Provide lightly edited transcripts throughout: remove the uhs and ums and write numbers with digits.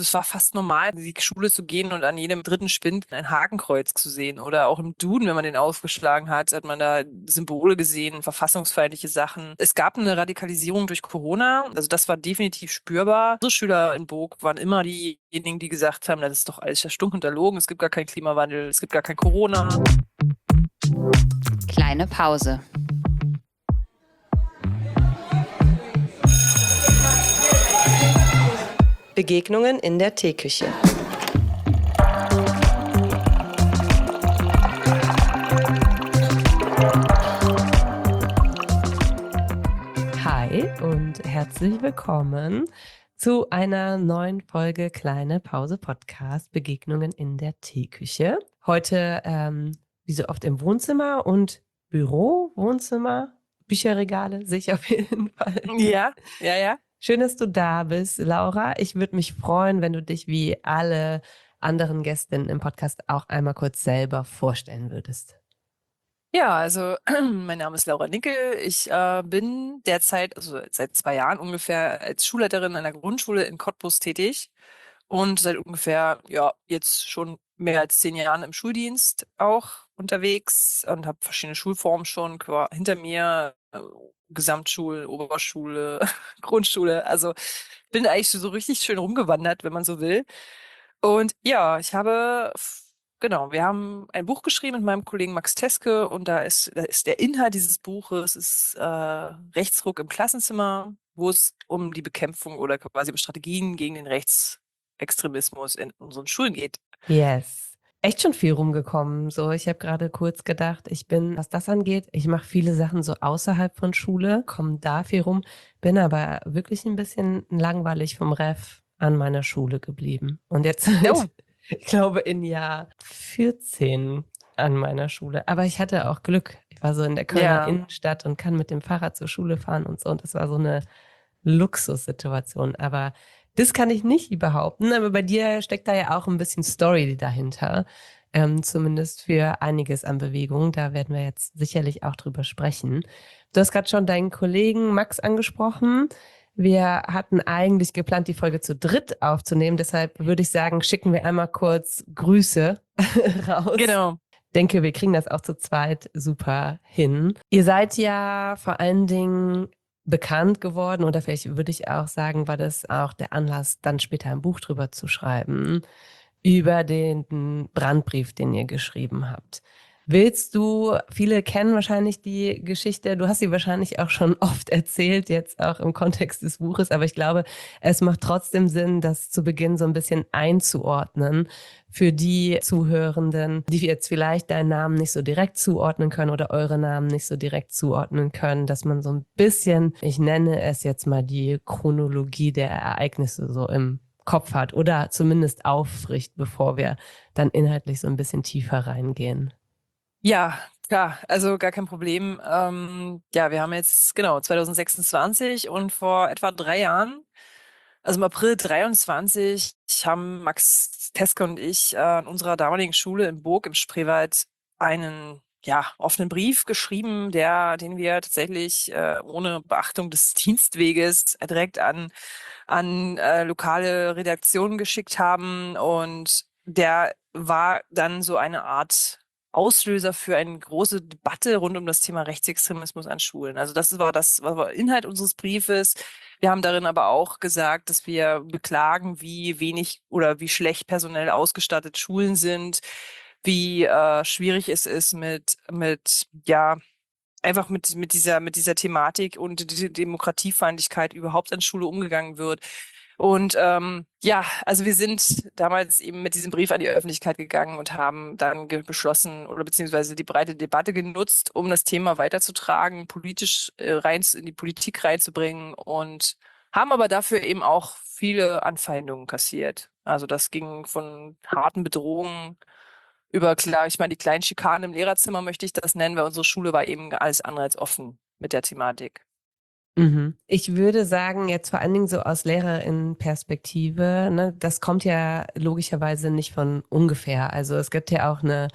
es war fast normal, in die Schule zu gehen und an jedem dritten Spind ein Hakenkreuz zu sehen. Oder auch im Duden, wenn man den aufgeschlagen hat man da Symbole gesehen, verfassungsfeindliche Sachen. Es gab eine Radikalisierung durch Corona. Also das war definitiv spürbar. Unsere Schüler in Burg waren immer diejenigen, die gesagt haben, das ist doch alles ja stunk und erlogen. Es gibt gar keinen Klimawandel, es gibt gar kein Corona. Kleine Pause. Begegnungen in der Teeküche. Hi und herzlich willkommen zu einer neuen Folge Kleine Pause Podcast Begegnungen in der Teeküche. Heute wie so oft im Wohnzimmer und Büro, Wohnzimmer, Bücherregale sehe ich auf jeden Fall. Ja. Schön, dass du da bist, Laura. Ich würde mich freuen, wenn du dich wie alle anderen Gästinnen im Podcast auch einmal kurz selber vorstellen würdest. Ja, also mein Name ist Laura Nickel. Ich bin derzeit, also seit 2 Jahren ungefähr, als Schulleiterin einer Grundschule in Cottbus tätig und seit ungefähr, jetzt schon mehr als 10 Jahren im Schuldienst auch unterwegs und habe verschiedene Schulformen schon hinter mir, Gesamtschule, Oberschule, Grundschule. Also bin eigentlich so richtig schön rumgewandert, wenn man so will. Und ja, genau, wir haben ein Buch geschrieben mit meinem Kollegen Max Teske und da ist der Inhalt dieses Buches ist Rechtsruck im Klassenzimmer, wo es um die Bekämpfung oder quasi um Strategien gegen den Rechtsextremismus in unseren Schulen geht. Yes. Echt schon viel rumgekommen. So, ich habe gerade kurz gedacht, was das angeht, ich mache viele Sachen so außerhalb von Schule, komme da viel rum, bin aber wirklich ein bisschen langweilig vom Ref an meiner Schule geblieben. Und jetzt Oh. ich glaube, in Jahr 14 an meiner Schule. Aber ich hatte auch Glück. Ich war so in der Kölner Innenstadt und kann mit dem Fahrrad zur Schule fahren und so. Und das war so eine Luxussituation. Aber das kann ich nicht behaupten. Aber bei dir steckt da ja auch ein bisschen Story dahinter. Zumindest für einiges an Bewegung. Da werden wir jetzt sicherlich auch drüber sprechen. Du hast gerade schon deinen Kollegen Max angesprochen. Wir hatten eigentlich geplant, die Folge zu dritt aufzunehmen. Deshalb würde ich sagen, schicken wir einmal kurz Grüße raus. Genau. Denke, wir kriegen das auch zu zweit super hin. Ihr seid ja vor allen Dingen bekannt geworden, oder vielleicht würde ich auch sagen, war das auch der Anlass, dann später ein Buch drüber zu schreiben, über den Brandbrief, den ihr geschrieben habt. Viele kennen wahrscheinlich die Geschichte, du hast sie wahrscheinlich auch schon oft erzählt, jetzt auch im Kontext des Buches, aber ich glaube, es macht trotzdem Sinn, das zu Beginn so ein bisschen einzuordnen für die Zuhörenden, die jetzt vielleicht deinen Namen nicht so direkt zuordnen können oder eure Namen nicht so direkt zuordnen können, dass man so ein bisschen, ich nenne es jetzt mal die Chronologie der Ereignisse so im Kopf hat oder zumindest auffrischt, bevor wir dann inhaltlich so ein bisschen tiefer reingehen. Ja, klar, also gar kein Problem. Wir haben jetzt genau 2026 und vor etwa 3 Jahren, also im April 23, haben Max Teske und ich an unserer damaligen Schule in Burg im Spreewald einen offenen Brief geschrieben, den wir tatsächlich ohne Beachtung des Dienstweges direkt an lokale Redaktionen geschickt haben. Und der war dann so eine Art Auslöser für eine große Debatte rund um das Thema Rechtsextremismus an Schulen. Also das war Inhalt unseres Briefes. Wir haben darin aber auch gesagt, dass wir beklagen, wie wenig oder wie schlecht personell ausgestattet Schulen sind, wie schwierig es ist mit dieser Thematik und die Demokratiefeindlichkeit überhaupt an Schule umgegangen wird. Und also wir sind damals eben mit diesem Brief an die Öffentlichkeit gegangen und haben dann beschlossen oder beziehungsweise die breite Debatte genutzt, um das Thema weiterzutragen, politisch in die Politik reinzubringen und haben aber dafür eben auch viele Anfeindungen kassiert. Also das ging von harten Bedrohungen über, klar, ich meine, die kleinen Schikanen im Lehrerzimmer möchte ich das nennen, weil unsere Schule war eben alles andere als offen mit der Thematik. Mhm. Ich würde sagen, jetzt vor allen Dingen so aus Lehrerinnenperspektive, ne, das kommt ja logischerweise nicht von ungefähr. Also es gibt ja auch eine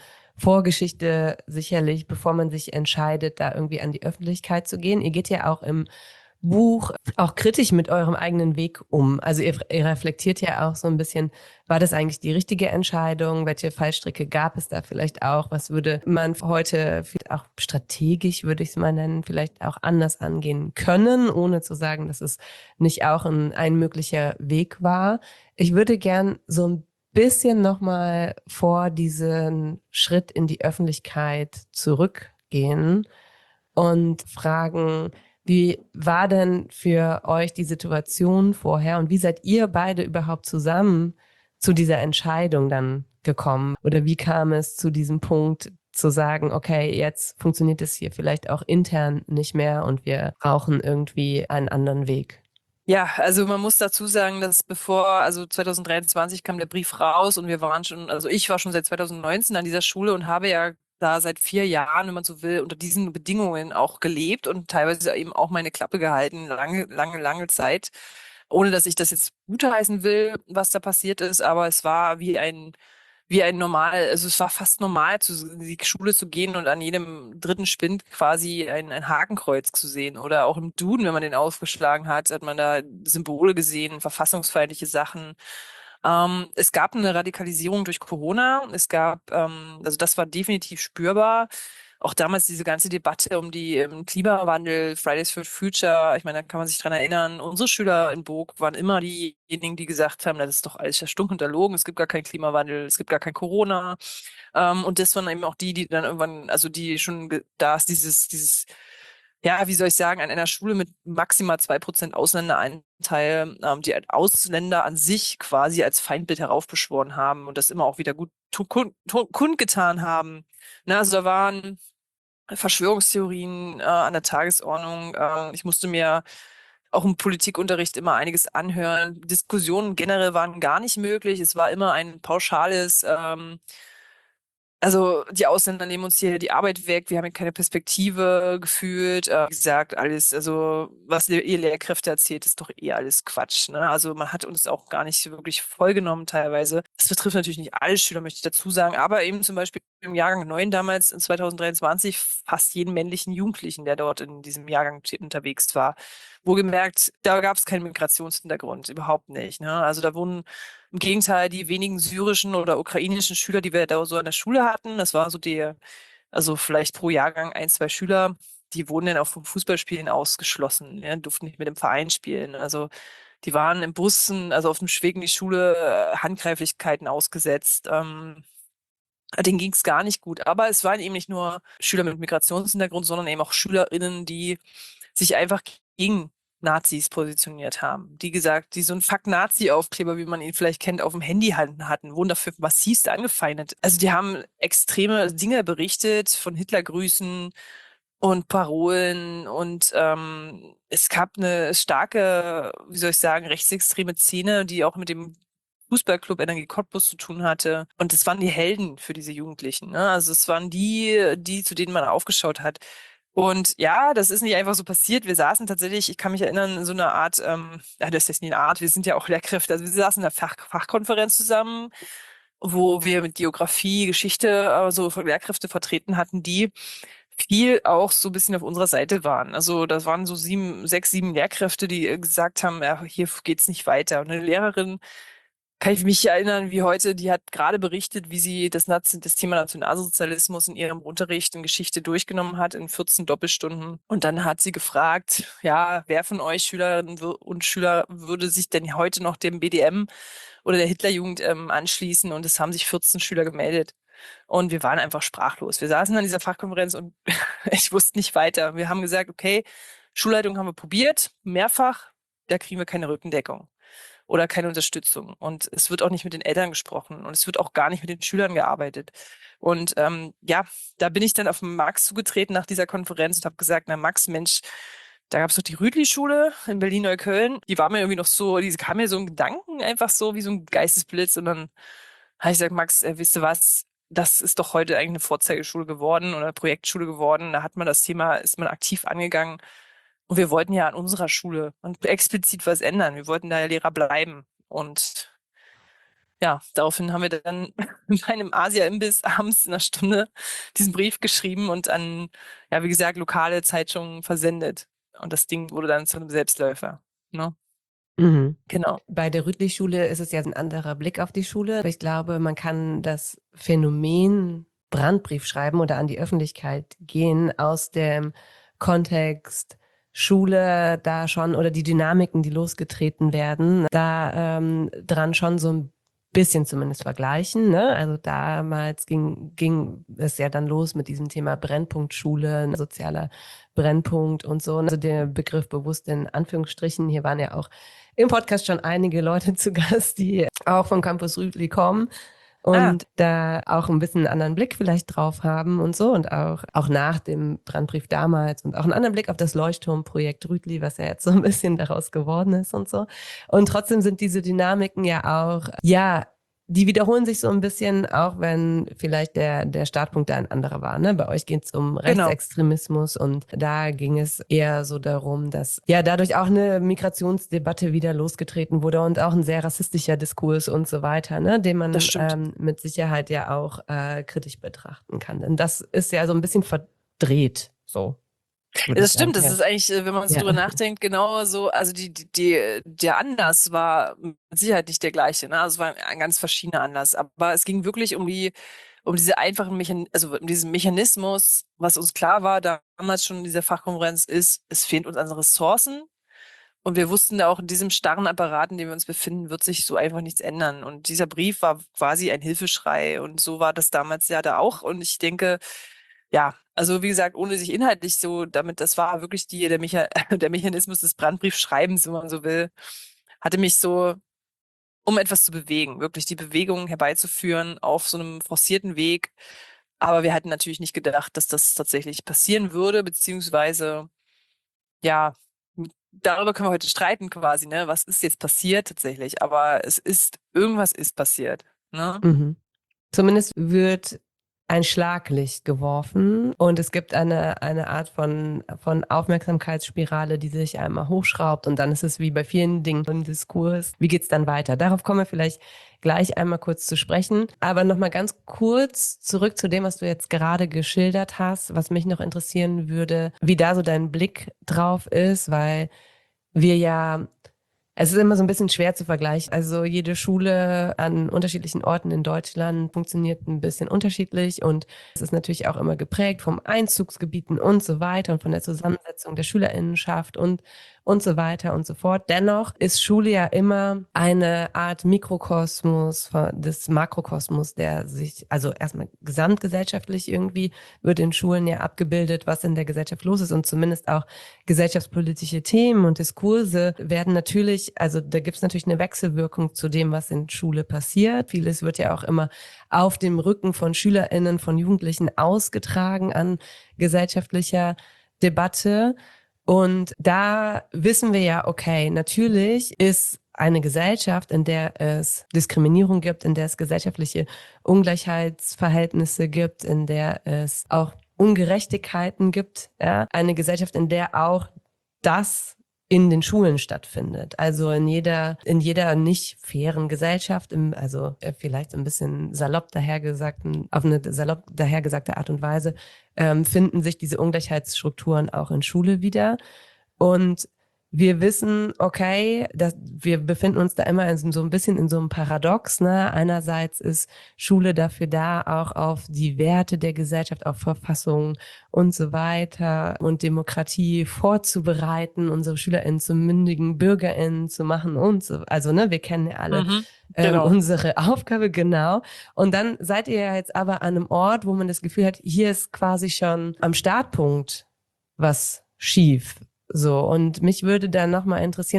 Vorgeschichte sicherlich, bevor man sich entscheidet, da irgendwie an die Öffentlichkeit zu gehen. Ihr geht ja auch im Buch auch kritisch mit eurem eigenen Weg um? Also ihr reflektiert ja auch so ein bisschen, war das eigentlich die richtige Entscheidung? Welche Fallstricke gab es da vielleicht auch? Was würde man heute vielleicht auch strategisch, würde ich es mal nennen, vielleicht auch anders angehen können, ohne zu sagen, dass es nicht auch ein möglicher Weg war? Ich würde gern so ein bisschen nochmal vor diesen Schritt in die Öffentlichkeit zurückgehen und fragen, wie war denn für euch die Situation vorher und wie seid ihr beide überhaupt zusammen zu dieser Entscheidung dann gekommen? Oder wie kam es zu diesem Punkt zu sagen, okay, jetzt funktioniert es hier vielleicht auch intern nicht mehr und wir brauchen irgendwie einen anderen Weg? Ja, also man muss dazu sagen, dass also 2023 kam der Brief raus und wir waren schon, also ich war schon seit 2019 an dieser Schule und habe ja da seit 4 Jahren, wenn man so will, unter diesen Bedingungen auch gelebt und teilweise eben auch meine Klappe gehalten, lange, lange, lange Zeit. Ohne dass ich das jetzt gutheißen will, was da passiert ist, aber es war wie ein normal, also es war fast normal, in die Schule zu gehen und an jedem dritten Spind quasi ein Hakenkreuz zu sehen. Oder auch im Duden, wenn man den aufgeschlagen hat, hat man da Symbole gesehen, verfassungsfeindliche Sachen. Es gab eine Radikalisierung durch Corona. Also das war definitiv spürbar. Auch damals diese ganze Debatte um die Klimawandel, Fridays for Future, ich meine, da kann man sich dran erinnern, unsere Schüler in Burg waren immer diejenigen, die gesagt haben, das ist doch alles ja stunk und erlogen, es gibt gar keinen Klimawandel, es gibt gar kein Corona. Und das waren eben auch die dann irgendwann, also die schon, da ist ja, wie soll ich sagen, an einer Schule mit maximal 2% Ausländeranteil, die Ausländer an sich quasi als Feindbild heraufbeschworen haben und das immer auch wieder gut kundgetan haben. Na, also da waren Verschwörungstheorien an der Tagesordnung. Ich musste mir auch im Politikunterricht immer einiges anhören. Diskussionen generell waren gar nicht möglich. Es war immer ein pauschales, also die Ausländer nehmen uns hier die Arbeit weg, wir haben hier keine Perspektive gefühlt. Wie gesagt, alles, also was ihr Lehrkräfte erzählt, ist doch eh alles Quatsch. Ne? Also man hat uns auch gar nicht wirklich vollgenommen teilweise. Das betrifft natürlich nicht alle Schüler, möchte ich dazu sagen, aber eben zum Beispiel im Jahrgang 9 damals in 2023 fast jeden männlichen Jugendlichen, der dort in diesem Jahrgang unterwegs war. Wohlgemerkt, da gab es keinen Migrationshintergrund, überhaupt nicht. Ne? Also da wurden im Gegenteil, die wenigen syrischen oder ukrainischen Schüler, die wir da so an der Schule hatten, das war so also vielleicht pro Jahrgang ein, zwei Schüler, die wurden dann auch vom Fußballspielen ausgeschlossen, ja, durften nicht mit dem Verein spielen. Also die waren im Bussen, also auf dem Weg in die Schule, Handgreiflichkeiten ausgesetzt. Denen ging es gar nicht gut. Aber es waren eben nicht nur Schüler mit Migrationshintergrund, sondern eben auch SchülerInnen, die sich einfach gegen Nazis positioniert haben. Die so einen Fuck-Nazi-Aufkleber, wie man ihn vielleicht kennt, auf dem Handy hatten, wurden dafür massivst angefeindet. Also die haben extreme Dinge berichtet von Hitlergrüßen und Parolen und es gab eine starke, wie soll ich sagen, rechtsextreme Szene, die auch mit dem Fußballclub Energie Cottbus zu tun hatte. Und es waren die Helden für diese Jugendlichen. Ne? Also es waren die, zu denen man aufgeschaut hat. Und ja, das ist nicht einfach so passiert. Wir saßen tatsächlich, ich kann mich erinnern, in so einer Art, ja, das ist nicht eine Art, wir sind ja auch Lehrkräfte, also wir saßen in einer Fachkonferenz zusammen, wo wir mit Geografie, Geschichte, so Lehrkräfte vertreten hatten, die viel auch so ein bisschen auf unserer Seite waren. Also das waren so 7, 6, 7 Lehrkräfte, die gesagt haben, ja, hier geht's nicht weiter. Und eine Lehrerin, kann ich mich erinnern, wie heute, die hat gerade berichtet, wie sie das Thema Nationalsozialismus in ihrem Unterricht in Geschichte durchgenommen hat in 14 Doppelstunden. Und dann hat sie gefragt, ja, wer von euch Schülerinnen und Schüler würde sich denn heute noch dem BDM oder der Hitlerjugend anschließen? Und es haben sich 14 Schüler gemeldet. Und wir waren einfach sprachlos. Wir saßen an dieser Fachkonferenz und ich wusste nicht weiter. Wir haben gesagt, okay, Schulleitung haben wir probiert, mehrfach, da kriegen wir keine Rückendeckung oder keine Unterstützung. Und es wird auch nicht mit den Eltern gesprochen und es wird auch gar nicht mit den Schülern gearbeitet. Und ja, da bin ich dann auf Max zugetreten nach dieser Konferenz und habe gesagt, na Max, Mensch, da gab es doch die Rütli-Schule in Berlin-Neukölln. Die war mir irgendwie noch so, die kam mir so ein Gedanken einfach so wie so ein Geistesblitz. Und dann habe ich gesagt, Max, wisst ihr was? Das ist doch heute eigentlich eine Vorzeigeschule geworden oder Projektschule geworden. Da hat man das Thema, ist man aktiv angegangen. Und wir wollten ja an unserer Schule und explizit was ändern. Wir wollten da ja Lehrer bleiben. Und ja, daraufhin haben wir dann in einem Asia-Imbiss abends in einer Stunde diesen Brief geschrieben und an, ja, wie gesagt, lokale Zeitungen versendet. Und das Ding wurde dann zu einem Selbstläufer. Ne? Mhm. Genau. Bei der Rütli-Schule ist es ja ein anderer Blick auf die Schule. Ich glaube, man kann das Phänomen Brandbrief schreiben oder an die Öffentlichkeit gehen aus dem Kontext Schule da schon oder die Dynamiken, die losgetreten werden, da dran schon so ein bisschen zumindest vergleichen. Ne? Also damals ging es ja dann los mit diesem Thema Brennpunkt Schule, sozialer Brennpunkt und so. Also der Begriff bewusst in Anführungsstrichen. Hier waren ja auch im Podcast schon einige Leute zu Gast, die auch vom Campus Rütli kommen Ah, und da auch ein bisschen einen anderen Blick vielleicht drauf haben und so und auch nach dem Brandbrief damals und auch einen anderen Blick auf das Leuchtturmprojekt Rütli, was ja jetzt so ein bisschen daraus geworden ist und so. Und trotzdem sind diese Dynamiken ja auch, ja, die wiederholen sich so ein bisschen, auch wenn vielleicht der Startpunkt da ein anderer war. Ne? Bei euch geht es um genau. Rechtsextremismus und da ging es eher so darum, dass ja dadurch auch eine Migrationsdebatte wieder losgetreten wurde und auch ein sehr rassistischer Diskurs und so weiter, ne? Den Das man stimmt. mit Sicherheit ja auch kritisch betrachten kann. Denn das ist ja so ein bisschen verdreht, so Ja, würde ich das sagen. stimmt, das Ja. ist eigentlich, wenn man so Ja. drüber nachdenkt, genau so, also der Anlass war mit Sicherheit nicht der gleiche, ne? Also es war ein ganz verschiedener Anlass, aber es ging wirklich um diese einfachen also um diesen Mechanismus, was uns klar war damals schon in dieser Fachkonferenz ist, es fehlen uns an Ressourcen und wir wussten da auch in diesem starren Apparat, in dem wir uns befinden, wird sich so einfach nichts ändern und dieser Brief war quasi ein Hilfeschrei und so war das damals ja da auch und ich denke, ja, also wie gesagt, ohne sich inhaltlich so, damit, das war wirklich der Mechanismus des Brandbriefschreibens, wenn man so will, hatte mich so, um etwas zu bewegen, wirklich die Bewegung herbeizuführen auf so einem forcierten Weg. Aber wir hatten natürlich nicht gedacht, dass das tatsächlich passieren würde, beziehungsweise, ja, darüber können wir heute streiten quasi, ne? Was ist jetzt passiert tatsächlich? Aber irgendwas ist passiert, ne? Mhm. Zumindest wird ein Schlaglicht geworfen und es gibt eine Art von Aufmerksamkeitsspirale, die sich einmal hochschraubt und dann ist es wie bei vielen Dingen im Diskurs. Wie geht's dann weiter? Darauf kommen wir vielleicht gleich einmal kurz zu sprechen. Aber nochmal ganz kurz zurück zu dem, was du jetzt gerade geschildert hast, was mich noch interessieren würde, wie da so dein Blick drauf ist, weil wir ja es ist immer so ein bisschen schwer zu vergleichen. Also jede Schule an unterschiedlichen Orten in Deutschland funktioniert ein bisschen unterschiedlich und es ist natürlich auch immer geprägt vom Einzugsgebieten und so weiter und von der Zusammensetzung der Schülerinnenschaft und so weiter und so fort. Dennoch ist Schule ja immer eine Art Mikrokosmos des Makrokosmos, der sich, also erstmal gesamtgesellschaftlich irgendwie wird in Schulen ja abgebildet, was in der Gesellschaft los ist und zumindest auch gesellschaftspolitische Themen und Diskurse werden natürlich, also da gibt es natürlich eine Wechselwirkung zu dem, was in Schule passiert. Vieles wird ja auch immer auf dem Rücken von SchülerInnen, von Jugendlichen ausgetragen an gesellschaftlicher Debatte. Und da wissen wir ja, okay, natürlich ist eine Gesellschaft, in der es Diskriminierung gibt, in der es gesellschaftliche Ungleichheitsverhältnisse gibt, in der es auch Ungerechtigkeiten gibt, ja, eine Gesellschaft, in der auch das in den Schulen stattfindet. Also in jeder nicht fairen Gesellschaft, also vielleicht ein bisschen salopp dahergesagten, auf eine salopp dahergesagte Art und Weise, finden sich diese Ungleichheitsstrukturen auch in Schule wieder. Und wir wissen, okay, wir befinden uns da immer so ein bisschen in so einem Paradox. Ne? Einerseits ist Schule dafür da, auch auf die Werte der Gesellschaft, auf Verfassung und so weiter und Demokratie vorzubereiten, unsere SchülerInnen zu mündigen BürgerInnen zu machen und so. Also, ne, wir kennen ja alle Mhm, genau. unsere Aufgabe, genau. Und dann seid ihr ja jetzt aber an einem Ort, wo man das Gefühl hat, hier ist quasi schon am Startpunkt was schief. So, und mich würde dann nochmal interessieren,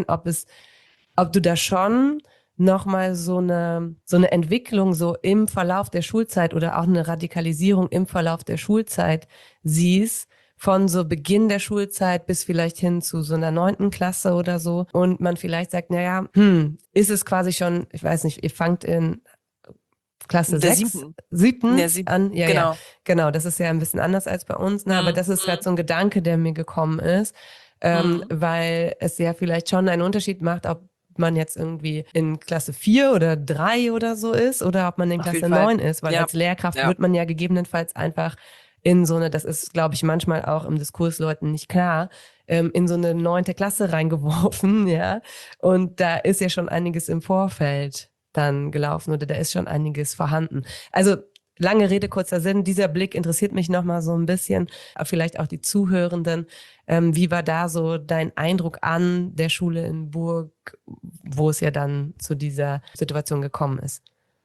ob du da schon nochmal so eine Entwicklung so im Verlauf der Schulzeit oder auch eine Radikalisierung im Verlauf der Schulzeit siehst, von so Beginn der Schulzeit bis vielleicht hin zu so einer 9. Klasse oder so. Und man vielleicht sagt, naja, ist es quasi schon, ich weiß nicht, ihr fangt in Klasse Der 6, siebten. In 7. der siebten, an? Ja, ja, genau. genau. Das ist ja ein bisschen anders als bei uns, ne? Aber Mhm. das ist gerade so ein Gedanke, der mir gekommen ist, Mhm. weil es ja vielleicht schon einen Unterschied macht, ob man jetzt irgendwie in Klasse 4 oder 3 oder so ist oder ob man in Auf jeden Klasse Fall. 9 ist, weil Ja, als Lehrkraft ja. wird man ja gegebenenfalls einfach in so eine, das ist, glaube ich, manchmal auch im Diskurs Leuten nicht klar, in so eine 9. Klasse reingeworfen, ja. Und da ist ja schon einiges im Vorfeld dann gelaufen oder da ist schon einiges vorhanden. Also lange Rede, kurzer Sinn, dieser Blick interessiert mich nochmal so ein bisschen, vielleicht auch die Zuhörenden. Wie war da so dein Eindruck an der Schule in Burg, wo es ja dann zu dieser Situation gekommen ist?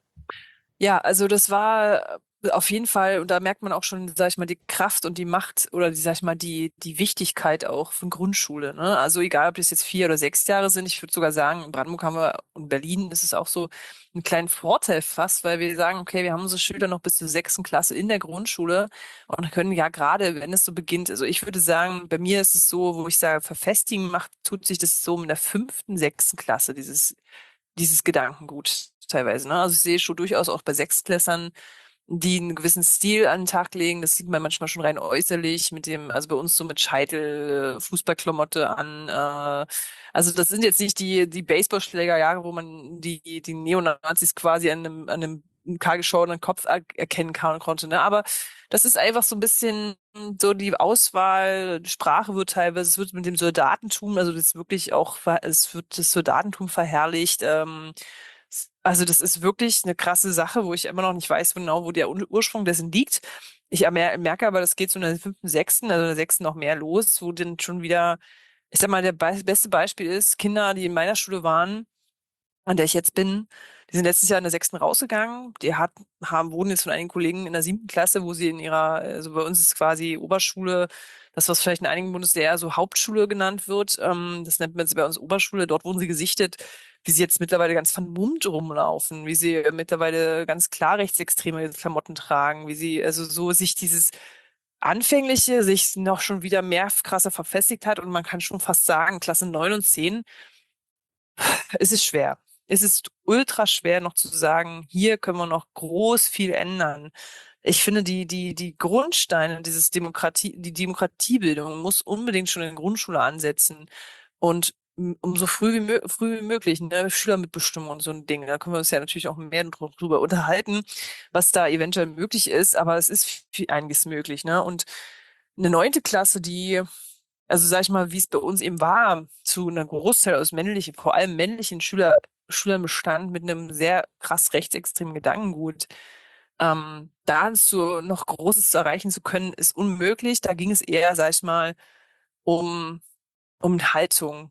Ja, also das war auf jeden Fall, und da merkt man auch schon, sag ich mal, die Kraft und die Macht oder die, sag ich mal, die Wichtigkeit auch von Grundschule. Ne? Also egal, ob das jetzt 4 oder 6 Jahre sind, ich würde sogar sagen, in Brandenburg haben wir und Berlin ist es auch so einen kleinen Vorteil fast, weil wir sagen, okay, wir haben unsere Schüler noch bis zur 6. Klasse in der Grundschule und können ja gerade, wenn es so beginnt, also ich würde sagen, bei mir ist es so, wo ich sage, verfestigen macht, tut sich das so in der 5., 6. Klasse, dieses Gedankengut teilweise. Ne? Also ich sehe schon durchaus auch bei Sechstklässern, die einen gewissen Stil an den Tag legen. Das sieht man manchmal schon rein äußerlich mit dem, also bei uns so mit Scheitel, Fußballklamotte an. Also das sind jetzt nicht die Baseballschlägerjahre, wo man die Neonazis quasi an einem kahlgeschorenen Kopf erkennen konnte. Ne? Aber das ist einfach so ein bisschen so die Auswahl, die Sprache wird teilweise, es wird mit dem Soldatentum, also das wirklich auch, es wird das Soldatentum verherrlicht. Also das ist wirklich eine krasse Sache, wo ich immer noch nicht weiß genau, wo der Ursprung dessen liegt. Ich merke aber, das geht so in der 5., 6., also in der 6. noch mehr los, wo dann schon wieder, ich sag mal, der beste Beispiel ist, Kinder, die in meiner Schule waren, an der ich jetzt bin, die sind letztes Jahr in der 6. rausgegangen. Wohnen jetzt von einigen Kollegen in der 7. Klasse, wo sie in ihrer, also bei uns ist quasi Oberschule, das, was vielleicht in einigen Bundesländern so Hauptschule genannt wird, das nennt man jetzt bei uns Oberschule. Dort wurden sie gesichtet, wie sie jetzt mittlerweile ganz vermummt rumlaufen, wie sie mittlerweile ganz klar rechtsextreme Klamotten tragen, wie sie, also so sich dieses Anfängliche sich noch schon wieder mehr krasser verfestigt hat und man kann schon fast sagen, Klasse 9 und 10 es ist schwer. Es ist ultra schwer noch zu sagen, hier können wir noch groß viel ändern. Ich finde, die Grundsteine die Demokratiebildung muss unbedingt schon in der Grundschule ansetzen und umso früh wie möglich, ne, Schülermitbestimmung und so ein Ding. Da können wir uns ja natürlich auch mehr drüber unterhalten, was da eventuell möglich ist, aber es ist einiges möglich, ne? Und eine 9. Klasse, also sag ich mal, wie es bei uns eben war, zu einer Großteil aus männlichen, vor allem männlichen Schülern bestand mit einem sehr krass rechtsextremen Gedankengut. Da so noch Großes erreichen zu können, ist unmöglich. Da ging es eher, sag ich mal, um, um Haltung,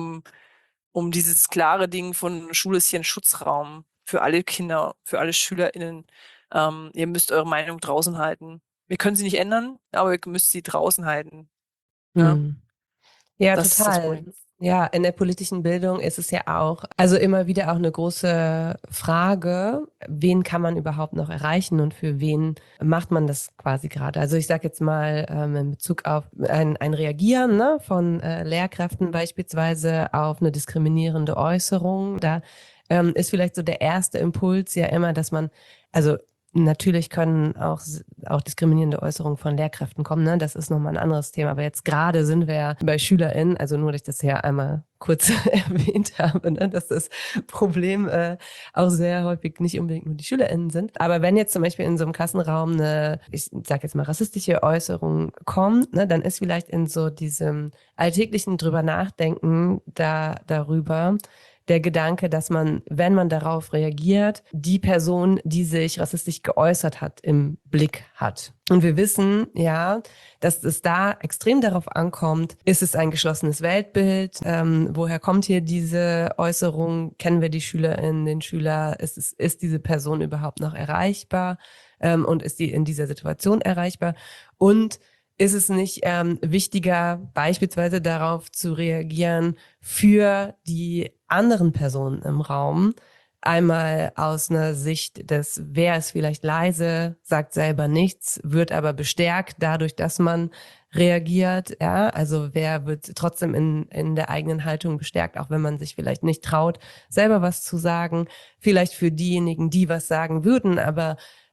um dieses klare Ding von Schule ist hier ein Schutzraum für alle Kinder, für alle SchülerInnen. Ihr müsst eure Meinung draußen halten. Wir können sie nicht ändern, aber ihr müsst sie draußen halten. Ja, Hm. Ja, das ist das total. Problem. Ja, in der politischen Bildung ist es ja auch, also immer wieder auch eine große Frage, wen kann man überhaupt noch erreichen und für wen macht man das quasi gerade? Also ich sage jetzt mal in Bezug auf ein Reagieren, ne, von Lehrkräften beispielsweise auf eine diskriminierende Äußerung. Da ist vielleicht so der erste Impuls ja immer, dass man, also natürlich können auch diskriminierende Äußerungen von Lehrkräften kommen, ne? Das ist nochmal ein anderes Thema. Aber jetzt gerade sind wir ja bei SchülerInnen, also nur, dass ich das hier einmal kurz erwähnt habe, ne? Dass das Problem auch sehr häufig nicht unbedingt nur die SchülerInnen sind. Aber wenn jetzt zum Beispiel in so einem Klassenraum ich sage jetzt mal, rassistische Äußerung kommt, ne, dann ist vielleicht in so diesem alltäglichen drüber nachdenken darüber, der Gedanke, dass man, wenn man darauf reagiert, die Person, die sich rassistisch geäußert hat, im Blick hat. Und wir wissen, ja, dass es da extrem darauf ankommt, ist es ein geschlossenes Weltbild? Woher kommt hier diese Äußerung? Kennen wir die Schülerin, den Schüler? Ist diese Person überhaupt noch erreichbar? Und ist die in dieser Situation erreichbar? Und ist es nicht wichtiger, beispielsweise darauf zu reagieren für die anderen Personen im Raum? Einmal aus einer Sicht des, wer ist vielleicht leise, sagt selber nichts, wird aber bestärkt dadurch, dass man reagiert. Ja, also wer wird trotzdem in der eigenen Haltung bestärkt, auch wenn man sich vielleicht nicht traut, selber was zu sagen. Vielleicht für diejenigen, die was sagen würden, aber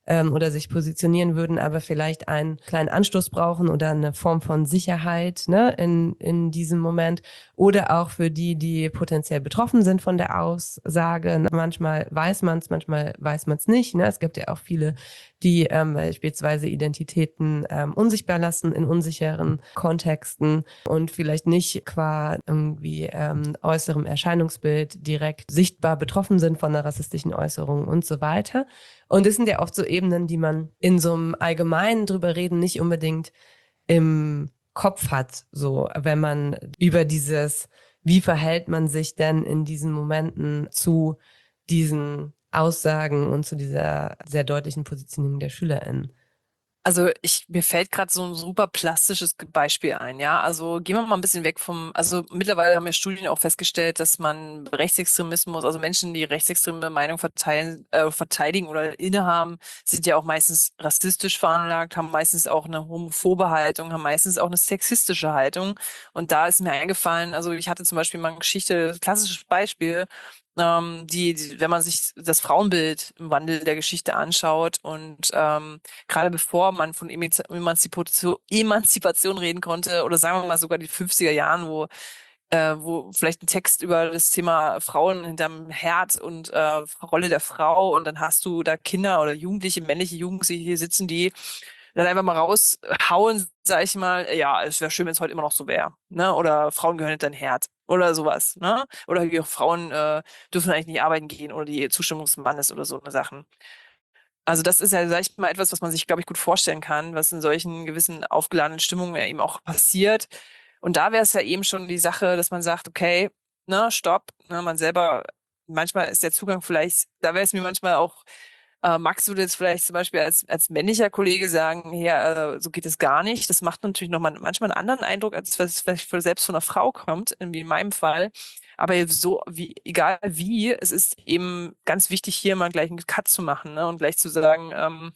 oder sich positionieren würden, aber vielleicht einen kleinen Anstoß brauchen oder eine Form von Sicherheit, ne, in diesem Moment. Oder auch für die, die potenziell betroffen sind von der Aussage. Ne? Manchmal weiß man es, manchmal weiß man es nicht. Ne? Es gibt ja auch viele, die beispielsweise Identitäten unsichtbar lassen in unsicheren Kontexten und vielleicht nicht qua irgendwie äußerem Erscheinungsbild direkt sichtbar betroffen sind von einer rassistischen Äußerung und so weiter. Und das sind ja oft so Ebenen, die man in so einem allgemeinen drüber reden nicht unbedingt im Kopf hat, so wenn man über dieses, wie verhält man sich denn in diesen Momenten zu diesen Aussagen und zu dieser sehr deutlichen Positionierung der SchülerInnen. Also mir fällt gerade so ein super plastisches Beispiel ein, ja. Also gehen wir mal ein bisschen weg also mittlerweile haben ja Studien auch festgestellt, dass man Rechtsextremismus, also Menschen, die rechtsextreme Meinung verteidigen oder innehaben, sind ja auch meistens rassistisch veranlagt, haben meistens auch eine homophobe Haltung, haben meistens auch eine sexistische Haltung. Und da ist mir eingefallen, also ich hatte zum Beispiel mal eine Geschichte, klassisches Beispiel, wenn man sich das Frauenbild im Wandel der Geschichte anschaut und gerade bevor man von Emanzipation reden konnte, oder sagen wir mal sogar die 50er Jahren, wo vielleicht ein Text über das Thema Frauen hinterm Herd und Rolle der Frau, und dann hast du da Kinder oder Jugendliche, männliche Jugendliche hier sitzen, die dann einfach mal raushauen, sag ich mal, ja, es wäre schön, wenn es heute immer noch so wäre, ne? Oder Frauen gehören hinter den Herd oder sowas, ne? Oder Frauen dürfen eigentlich nicht arbeiten gehen oder die Zustimmung des Mannes oder so eine Sachen. Also das ist ja, sag ich mal, etwas, was man sich, glaube ich, gut vorstellen kann, was in solchen gewissen aufgeladenen Stimmungen ja eben auch passiert. Und da wäre es ja eben schon die Sache, dass man sagt, okay, ne, stopp, ne, man selber, manchmal ist der Zugang vielleicht, da wäre es mir manchmal auch, magst du jetzt vielleicht zum Beispiel als männlicher Kollege sagen, ja, so geht es gar nicht. Das macht natürlich nochmal manchmal einen anderen Eindruck, als was vielleicht selbst von einer Frau kommt, wie in meinem Fall. Aber so wie, egal wie, es ist eben ganz wichtig, hier mal gleich einen Cut zu machen, ne? Und gleich zu sagen,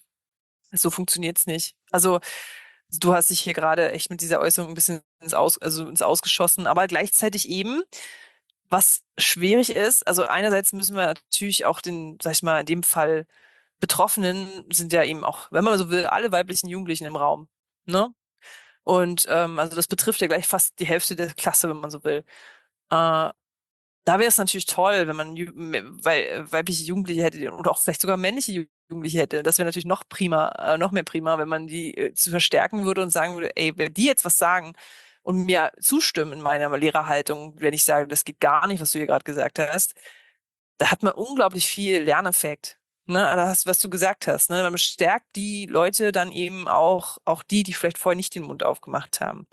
so funktioniert's nicht. Also du hast dich hier gerade echt mit dieser Äußerung ein bisschen ins Ausgeschossen, aber gleichzeitig eben, was schwierig ist, also einerseits müssen wir natürlich auch sag ich mal, in dem Fall Betroffenen sind ja eben auch, wenn man so will, alle weiblichen Jugendlichen im Raum, ne? Und also das betrifft ja gleich fast die Hälfte der Klasse, wenn man so will. Äh, Da wäre es natürlich toll, wenn man weibliche Jugendliche hätte oder auch vielleicht sogar männliche Jugendliche hätte. Das wäre natürlich noch prima, noch mehr prima, wenn man die zu verstärken würde und sagen würde, ey, wenn die jetzt was sagen und mir zustimmen in meiner Lehrerhaltung, wenn ich sage, das geht gar nicht, was du hier gerade gesagt hast, da hat man unglaublich viel Lerneffekt. Ne, also das, was du gesagt hast, ne, man bestärkt die Leute dann eben auch die vielleicht vorher nicht den Mund aufgemacht haben.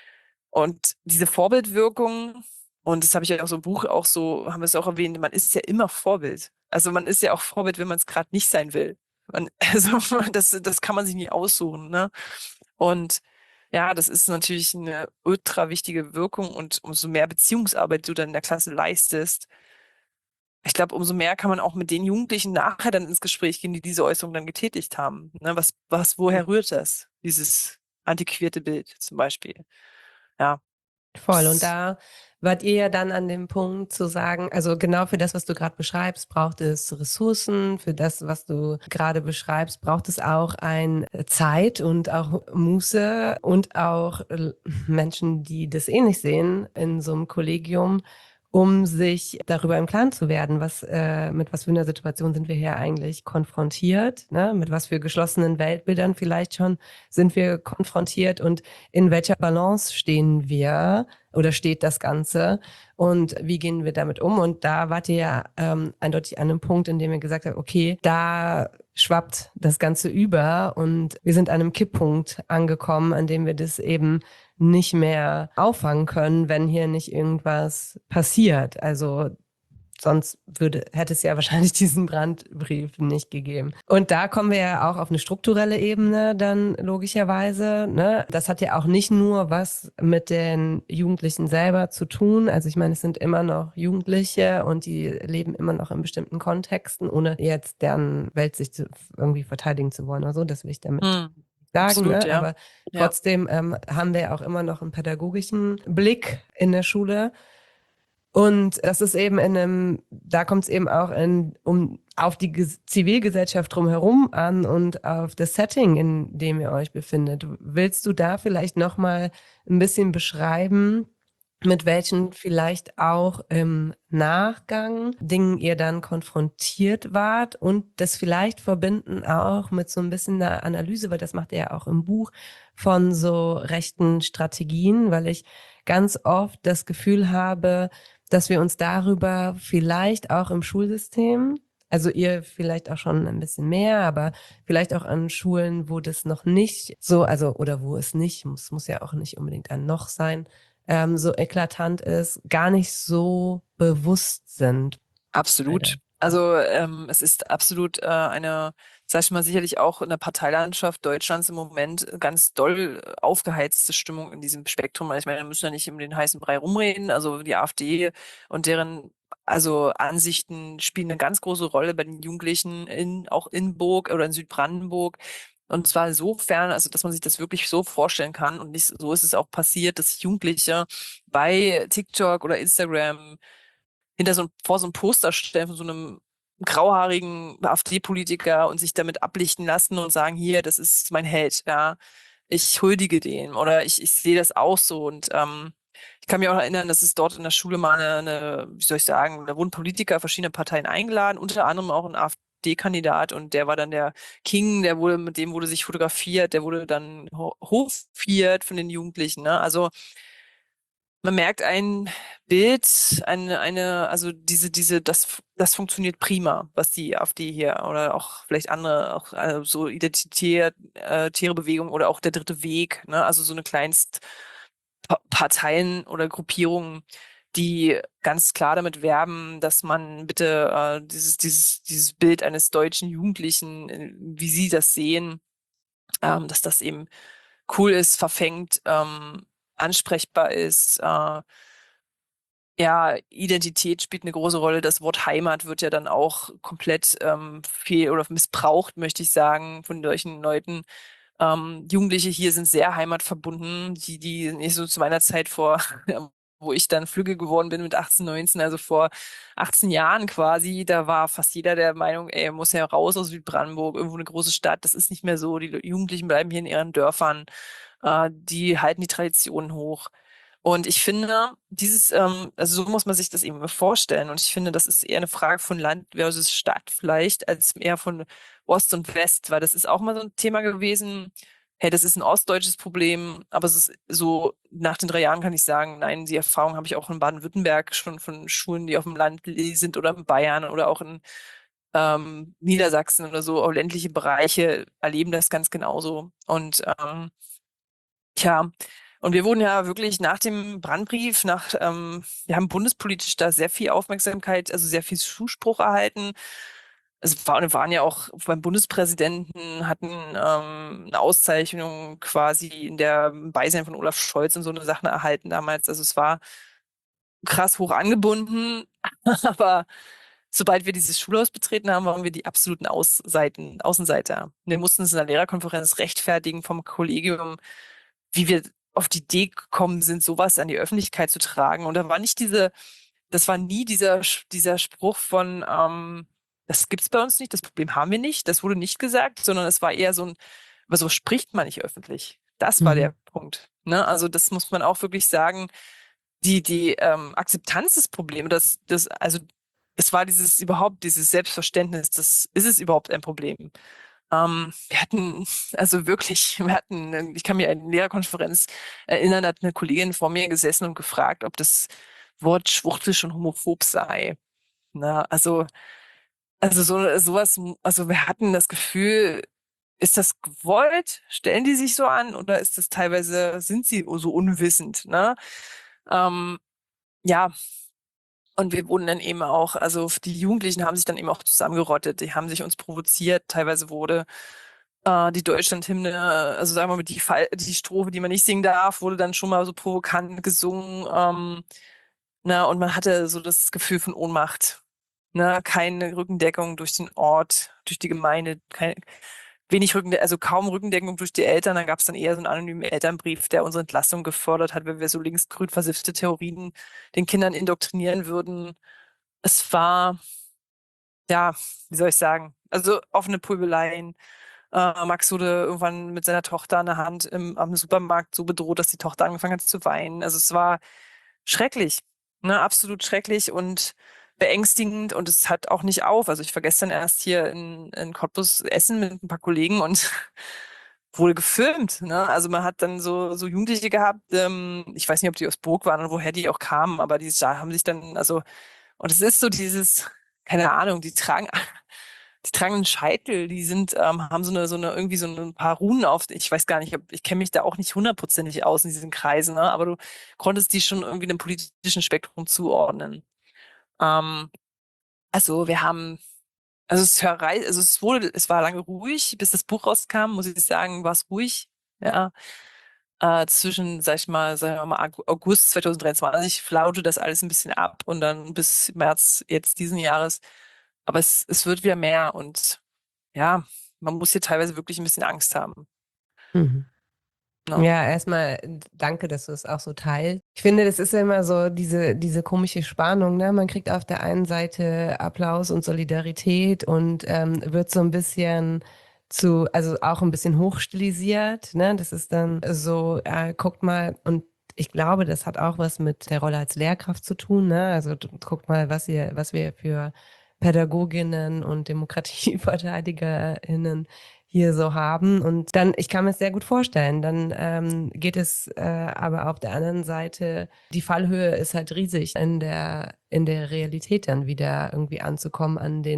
Und diese Vorbildwirkung, und das habe ich ja auch so im Buch auch so, haben wir es auch erwähnt, man ist ja immer Vorbild. Also man ist ja auch Vorbild, wenn man es gerade nicht sein will. Also das kann man sich nie aussuchen, ne? Und ja, das ist natürlich eine ultra wichtige Wirkung, und umso mehr Beziehungsarbeit du dann in der Klasse leistest, ich glaube, umso mehr kann man auch mit den Jugendlichen nachher dann ins Gespräch gehen, die diese Äußerung dann getätigt haben. Ne? Woher rührt das? Dieses antiquierte Bild zum Beispiel. Ja. Voll. Und da wart ihr ja dann an dem Punkt zu sagen, also genau für das, was du gerade beschreibst, braucht es Ressourcen. Für das, was du gerade beschreibst, braucht es auch ein Zeit und auch Muße und auch Menschen, die das ähnlich sehen in so einem Kollegium, um sich darüber im Klaren zu werden, mit was für einer Situation sind wir hier eigentlich konfrontiert, ne? Mit was für geschlossenen Weltbildern vielleicht schon sind wir konfrontiert und in welcher Balance stehen wir oder steht das Ganze und wie gehen wir damit um? Und da wart ihr ja eindeutig an einem Punkt, in dem ihr gesagt habt, okay, da schwappt das Ganze über und wir sind an einem Kipppunkt angekommen, an dem wir das eben nicht mehr auffangen können, wenn hier nicht irgendwas passiert. Also sonst hätte es ja wahrscheinlich diesen Brandbrief nicht gegeben. Und da kommen wir ja auch auf eine strukturelle Ebene dann logischerweise. Ne? Das hat ja auch nicht nur was mit den Jugendlichen selber zu tun. Also ich meine, es sind immer noch Jugendliche und die leben immer noch in bestimmten Kontexten, ohne jetzt deren Weltsicht irgendwie verteidigen zu wollen oder so. Das will ich damit sagen, Absolut, ne? ja. Aber Ja. trotzdem haben wir auch immer noch einen pädagogischen Blick in der Schule. Und das ist eben da kommt es eben auch auf die Zivilgesellschaft drumherum an und auf das Setting, in dem ihr euch befindet. Willst du da vielleicht nochmal ein bisschen beschreiben, mit welchen vielleicht auch im Nachgang Dingen ihr dann konfrontiert wart und das vielleicht verbinden auch mit so ein bisschen einer Analyse, weil das macht ihr ja auch im Buch, von so rechten Strategien, weil ich ganz oft das Gefühl habe, dass wir uns darüber vielleicht auch im Schulsystem, also ihr vielleicht auch schon ein bisschen mehr, aber vielleicht auch an Schulen, wo das noch nicht so, also oder wo es nicht, muss ja auch nicht unbedingt ein noch sein, so eklatant ist, gar nicht so bewusst sind. Absolut. Beide. Also es ist absolut sag ich mal, sicherlich auch in der Parteilandschaft Deutschlands im Moment ganz doll aufgeheizte Stimmung in diesem Spektrum. Ich meine, wir müssen ja nicht um den heißen Brei rumreden. Also die AfD und deren Ansichten spielen eine ganz große Rolle bei den Jugendlichen auch in Burg oder in Südbrandenburg. Und zwar insofern, also dass man sich das wirklich so vorstellen kann und nicht so ist es auch passiert, dass Jugendliche bei TikTok oder Instagram vor so einem Poster stellen von so einem grauhaarigen AfD-Politiker und sich damit ablichten lassen und sagen, hier, das ist mein Held, ja. Ich huldige dem oder ich sehe das auch so. Und ich kann mich auch erinnern, dass es dort in der Schule mal wie soll ich sagen, da wurden Politiker verschiedener Parteien eingeladen, unter anderem auch ein AfD-Kandidat und der war dann der King, mit dem wurde sich fotografiert, der wurde dann hofiert von den Jugendlichen, ne? Also man merkt ein Bild, also das funktioniert prima, was die AfD hier oder auch vielleicht andere, auch so identitäre Bewegungen oder auch der dritte Weg, ne? Also so eine Parteien oder Gruppierungen, die ganz klar damit werben, dass man bitte dieses Bild eines deutschen Jugendlichen, wie sie das sehen, dass das eben cool ist, verfängt, ansprechbar ist, ja, Identität spielt eine große Rolle. Das Wort Heimat wird ja dann auch komplett fehl oder missbraucht, möchte ich sagen, von solchen Leuten. Jugendliche hier sind sehr heimatverbunden, die nicht so zu meiner Zeit wo ich dann flügge geworden bin mit 18, 19, also vor 18 Jahren quasi, da war fast jeder der Meinung, ey, muss ja raus aus Südbrandenburg, irgendwo eine große Stadt. Das ist nicht mehr so. Die Jugendlichen bleiben hier in ihren Dörfern. Die halten die Traditionen hoch. Und ich finde, also so muss man sich das eben vorstellen. Und ich finde, das ist eher eine Frage von Land versus Stadt vielleicht, als eher von Ost und West, weil das ist auch mal so ein Thema gewesen. Hey, das ist ein ostdeutsches Problem, aber es ist so, nach den 3 Jahren kann ich sagen, nein, die Erfahrung habe ich auch in Baden-Württemberg schon von Schulen, die auf dem Land sind oder in Bayern oder auch in Niedersachsen oder so, auch ländliche Bereiche erleben das ganz genauso. Und tja, und wir wurden ja wirklich nach dem Brandbrief, wir haben bundespolitisch da sehr viel Aufmerksamkeit, also sehr viel Zuspruch erhalten. Waren ja auch beim Bundespräsidenten, hatten eine Auszeichnung quasi im Beisein von Olaf Scholz und so eine Sachen erhalten damals. Also es war krass hoch angebunden, aber sobald wir dieses Schulhaus betreten haben, waren wir die absoluten Außenseiter. Wir mussten uns in der Lehrerkonferenz rechtfertigen vom Kollegium, wie wir auf die Idee gekommen sind, sowas an die Öffentlichkeit zu tragen. Und das war nie dieser Spruch von, das gibt's bei uns nicht, das Problem haben wir nicht, das wurde nicht gesagt, sondern es war eher aber so spricht man nicht öffentlich. Das war Mhm. der Punkt. Ne? Also das muss man auch wirklich sagen, die Akzeptanz des Problems, also es war dieses Selbstverständnis, das ist es überhaupt ein Problem. Wir hatten, also wirklich, ich kann mich an eine Lehrerkonferenz erinnern, da hat eine Kollegin vor mir gesessen und gefragt, ob das Wort schwuchtisch und homophob sei. Na, also sowas, also wir hatten das Gefühl, ist das gewollt? Stellen die sich so an oder ist das teilweise, sind sie so unwissend, ne? Ähm, ja, und wir wurden dann eben auch, also die Jugendlichen haben sich dann eben auch zusammengerottet, die haben sich uns provoziert, teilweise wurde die Deutschlandhymne, also sagen wir mal, die Strophe, die man nicht singen darf, wurde dann schon mal so provokant gesungen. Und man hatte so das Gefühl von Ohnmacht. Ne? Keine Rückendeckung durch den Ort, durch die Gemeinde. wenig Rücken, also kaum Rückendeckung durch die Eltern. Dann gab es dann eher so einen anonymen Elternbrief, der unsere Entlassung gefordert hat, weil wir so linksgrün versiffte Theorien den Kindern indoktrinieren würden. Es war, ja, wie soll ich sagen, also offene Pöbeleien. Max wurde irgendwann mit seiner Tochter an der Hand am Supermarkt so bedroht, dass die Tochter angefangen hat zu weinen. Also es war schrecklich, ne, absolut schrecklich und beängstigend und es hört auch nicht auf. Also ich war gestern erst hier in Cottbus essen mit ein paar Kollegen und wurde gefilmt, ne? Also man hat dann so Jugendliche gehabt, ich weiß nicht, ob die aus Burg waren oder woher die auch kamen, aber die haben sich dann, also, und es ist so dieses, keine Ahnung, die tragen einen Scheitel, die sind, haben irgendwie so ein paar Runen auf. Ich weiß gar nicht, ich kenne mich da auch nicht hundertprozentig aus in diesen Kreisen, ne? Aber du konntest die schon irgendwie einem politischen Spektrum zuordnen. Ähm, also wir haben, also es war lange ruhig, bis das Buch rauskam, muss ich sagen, war es ruhig. Ja. Zwischen, sagen wir mal, August 2023 flaute das alles ein bisschen ab und dann bis März jetzt diesen Jahres. Aber es wird wieder mehr und ja, man muss hier teilweise wirklich ein bisschen Angst haben. Mhm. Ne? Ja, erstmal danke, dass du es auch so teilst. Ich finde, das ist ja immer so diese komische Spannung, ne? Man kriegt auf der einen Seite Applaus und Solidarität und wird so ein bisschen also auch ein bisschen hochstilisiert, ne? Das ist dann so, guckt mal, und ich glaube, das hat auch was mit der Rolle als Lehrkraft zu tun, ne? Also guckt mal, was wir für Pädagoginnen und DemokratieverteidigerInnen hier so haben. Und dann, ich kann mir es sehr gut vorstellen, dann geht es aber auf der anderen Seite, die Fallhöhe ist halt riesig, in der Realität dann wieder irgendwie anzukommen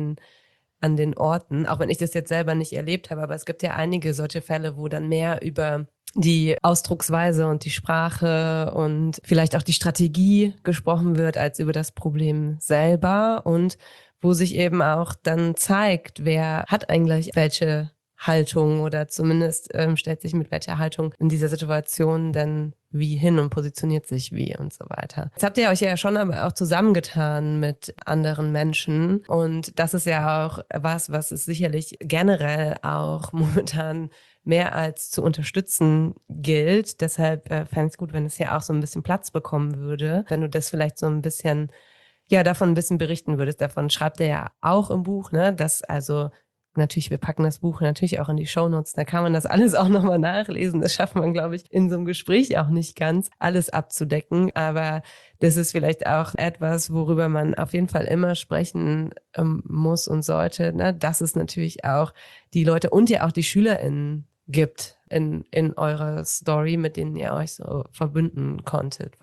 an den Orten, auch wenn ich das jetzt selber nicht erlebt habe, aber es gibt ja einige solche Fälle, wo dann mehr über die Ausdrucksweise und die Sprache und vielleicht auch die Strategie gesprochen wird, als über das Problem selber und wo sich eben auch dann zeigt, wer hat eigentlich welche Haltung oder zumindest stellt sich mit welcher Haltung in dieser Situation denn wie hin und positioniert sich wie und so weiter. Jetzt habt ihr euch ja schon aber auch zusammengetan mit anderen Menschen und das ist ja auch was es sicherlich generell auch momentan mehr als zu unterstützen gilt. Deshalb fände ich es gut, wenn es hier auch so ein bisschen Platz bekommen würde, wenn du das vielleicht so ein bisschen, ja, davon ein bisschen berichten würdest. Davon schreibt er ja auch im Buch, ne, dass also natürlich, wir packen das Buch natürlich auch in die Shownotes, da kann man das alles auch nochmal nachlesen. Das schafft man, glaube ich, in so einem Gespräch auch nicht ganz, alles abzudecken. Aber das ist vielleicht auch etwas, worüber man auf jeden Fall immer sprechen muss und sollte, ne? Dass es natürlich auch die Leute und ja auch die SchülerInnen gibt in eurer Story, mit denen ihr euch so verbinden konntet.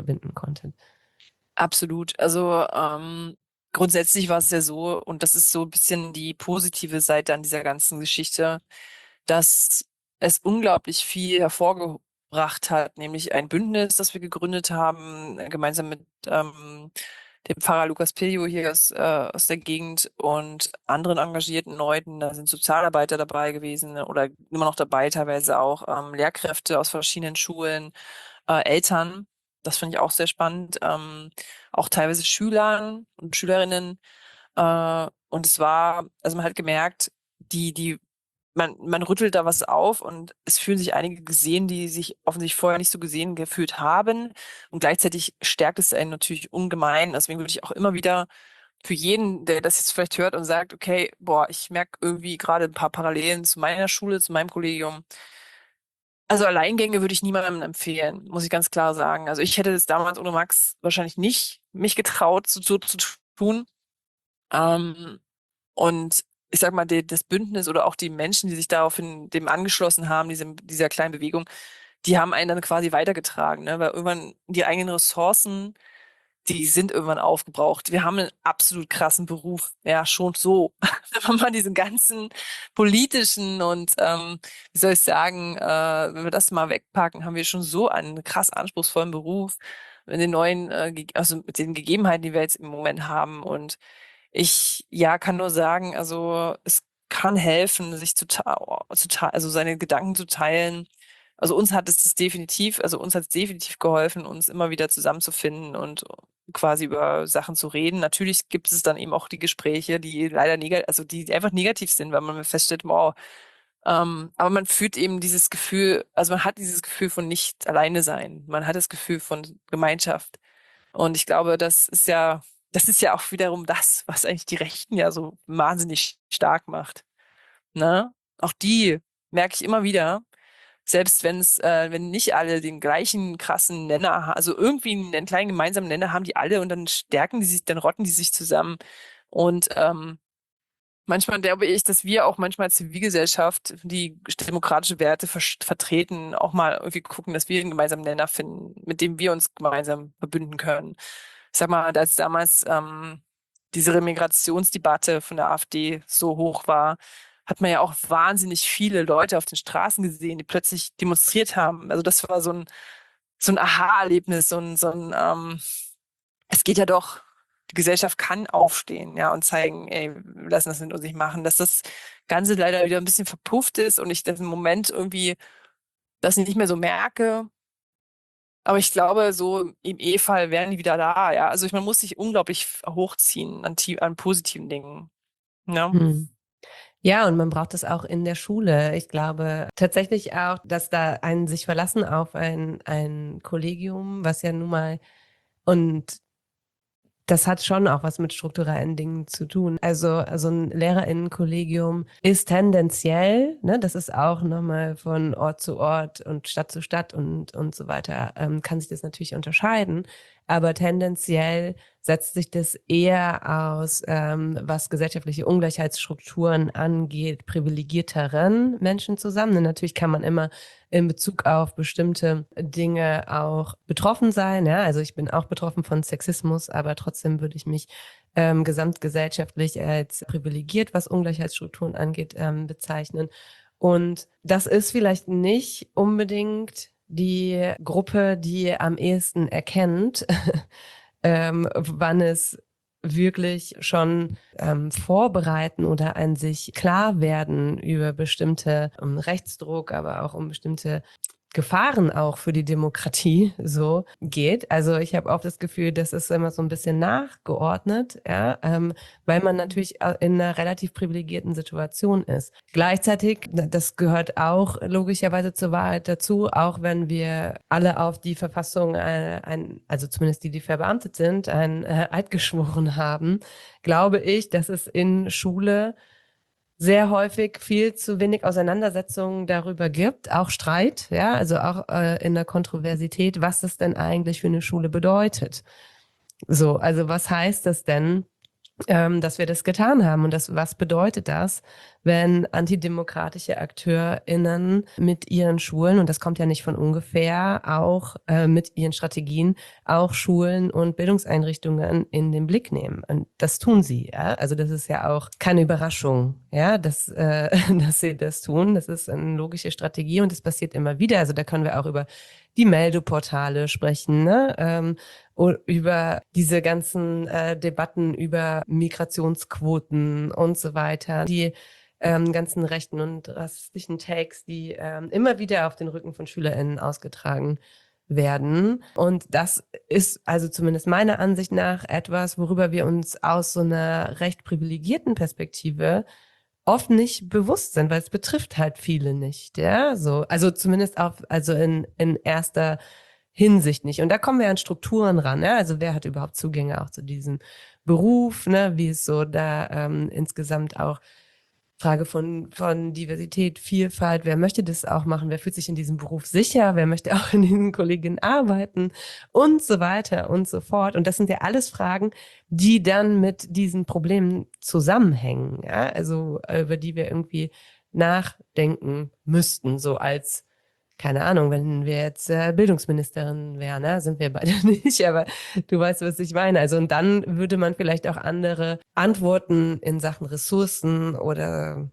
Absolut. Also grundsätzlich war es ja so, und das ist so ein bisschen die positive Seite an dieser ganzen Geschichte, dass es unglaublich viel hervorgebracht hat, nämlich ein Bündnis, das wir gegründet haben, gemeinsam mit dem Pfarrer Lukas Pilio hier aus der Gegend und anderen engagierten Leuten. Da sind Sozialarbeiter dabei gewesen oder immer noch dabei, teilweise auch Lehrkräfte aus verschiedenen Schulen, Eltern. Das finde ich auch sehr spannend. Auch teilweise Schülern und Schülerinnen. Und es war, also man hat gemerkt, man rüttelt da was auf und es fühlen sich einige gesehen, die sich offensichtlich vorher nicht so gesehen gefühlt haben. Und gleichzeitig stärkt es einen natürlich ungemein. Deswegen würde ich auch immer wieder für jeden, der das jetzt vielleicht hört und sagt, okay, boah, ich merke irgendwie gerade ein paar Parallelen zu meiner Schule, zu meinem Kollegium. Also Alleingänge würde ich niemandem empfehlen, muss ich ganz klar sagen. Also ich hätte das damals ohne Max wahrscheinlich nicht mich getraut, so zu tun. Ähm, und ich sag mal, das Bündnis oder auch die Menschen, die sich daraufhin dem angeschlossen haben, dieser kleinen Bewegung, die haben einen dann quasi weitergetragen, ne? Weil irgendwann die eigenen Ressourcen, die sind irgendwann aufgebraucht. Wir haben einen absolut krassen Beruf, ja, schon so. Wenn man diesen ganzen politischen und, wie soll ich sagen, wenn wir das mal wegpacken, haben wir schon so einen krass anspruchsvollen Beruf mit den neuen, also mit den Gegebenheiten, die wir jetzt im Moment haben. Und ich, ja, kann nur sagen, also es kann helfen, sich also seine Gedanken zu teilen. Also uns hat es definitiv geholfen, uns immer wieder zusammenzufinden und quasi über Sachen zu reden. Natürlich gibt es dann eben auch die Gespräche, die leider negativ, also die einfach negativ sind, weil man feststellt, wow, Aber man fühlt eben dieses Gefühl, also man hat dieses Gefühl von nicht alleine sein. Man hat das Gefühl von Gemeinschaft. Und ich glaube, das ist ja auch wiederum das, was eigentlich die Rechten ja so wahnsinnig stark macht. Ne? Auch die merke ich immer wieder, selbst wenn nicht alle den gleichen krassen Nenner haben, also irgendwie einen kleinen gemeinsamen Nenner haben die alle und dann stärken die sich, dann rotten die sich zusammen. Und manchmal glaube ich, dass wir auch manchmal als Zivilgesellschaft, die demokratische Werte vertreten, auch mal irgendwie gucken, dass wir einen gemeinsamen Nenner finden, mit dem wir uns gemeinsam verbünden können. Ich sag mal, als damals diese Migrationsdebatte von der AfD so hoch war, hat man ja auch wahnsinnig viele Leute auf den Straßen gesehen, die plötzlich demonstriert haben. Also das war so ein Aha-Erlebnis, es geht ja doch, die Gesellschaft kann aufstehen, ja, und zeigen, ey, wir lassen das mit uns nicht machen, dass das Ganze leider wieder ein bisschen verpufft ist und ich das im Moment irgendwie das nicht mehr so merke. Aber ich glaube, so im E-Fall wären die wieder da, ja. Also man muss sich unglaublich hochziehen an positiven Dingen, ne? Hm. Ja, und man braucht es auch in der Schule. Ich glaube tatsächlich auch, dass da ein sich verlassen auf ein Kollegium, was ja nun mal und das hat schon auch was mit strukturellen Dingen zu tun. Also ein Lehrerinnenkollegium ist tendenziell, ne, das ist auch nochmal von Ort zu Ort und Stadt zu Stadt und so weiter, kann sich das natürlich unterscheiden. Aber tendenziell setzt sich das eher aus, was gesellschaftliche Ungleichheitsstrukturen angeht, privilegierteren Menschen zusammen. Und natürlich kann man immer in Bezug auf bestimmte Dinge auch betroffen sein. Ja, also ich bin auch betroffen von Sexismus, aber trotzdem würde ich mich gesamtgesellschaftlich als privilegiert, was Ungleichheitsstrukturen angeht, bezeichnen. Und das ist vielleicht nicht unbedingt die Gruppe, die am ehesten erkennt, wann es wirklich schon vorbereiten oder ein sich klar werden über bestimmte Rechtsdruck, aber auch um bestimmte Gefahren auch für die Demokratie so geht. Also ich habe auch das Gefühl, das ist immer so ein bisschen nachgeordnet, ja, weil man natürlich in einer relativ privilegierten Situation ist. Gleichzeitig, das gehört auch logischerweise zur Wahrheit dazu, auch wenn wir alle auf die Verfassung, also zumindest die, die verbeamtet sind, ein Eid geschworen haben, glaube ich, dass es in Schule sehr häufig viel zu wenig Auseinandersetzungen darüber gibt, auch Streit, ja, also auch in der Kontroversität, was es denn eigentlich für eine Schule bedeutet. So, also was heißt das denn, dass wir das getan haben. Und was bedeutet das, wenn antidemokratische AkteurInnen mit ihren Schulen, und das kommt ja nicht von ungefähr, auch mit ihren Strategien, auch Schulen und Bildungseinrichtungen in den Blick nehmen. Und das tun sie. Ja? Also das ist ja auch keine Überraschung, ja, dass sie das tun. Das ist eine logische Strategie und das passiert immer wieder. Also da können wir auch über die Meldeportale sprechen, ne? Über diese ganzen Debatten über Migrationsquoten und so weiter, die ganzen rechten und rassistischen Takes, die immer wieder auf den Rücken von SchülerInnen ausgetragen werden. Und das ist also zumindest meiner Ansicht nach etwas, worüber wir uns aus so einer recht privilegierten Perspektive oft nicht bewusst sind, weil es betrifft halt viele nicht, ja, so, also zumindest also in erster Hinsicht nicht. Und da kommen wir an Strukturen ran, ja, also wer hat überhaupt Zugänge auch zu diesem Beruf, ne, wie es so da insgesamt auch Frage von Diversität, Vielfalt, wer möchte das auch machen, wer fühlt sich in diesem Beruf sicher, wer möchte auch in diesen Kolleginnen arbeiten und so weiter und so fort. Und das sind ja alles Fragen, die dann mit diesen Problemen zusammenhängen, ja, also über die wir irgendwie nachdenken müssten, so als keine Ahnung, wenn wir jetzt Bildungsministerin wären, ne? Sind wir beide nicht, aber du weißt, was ich meine. Also und dann würde man vielleicht auch andere Antworten in Sachen Ressourcen oder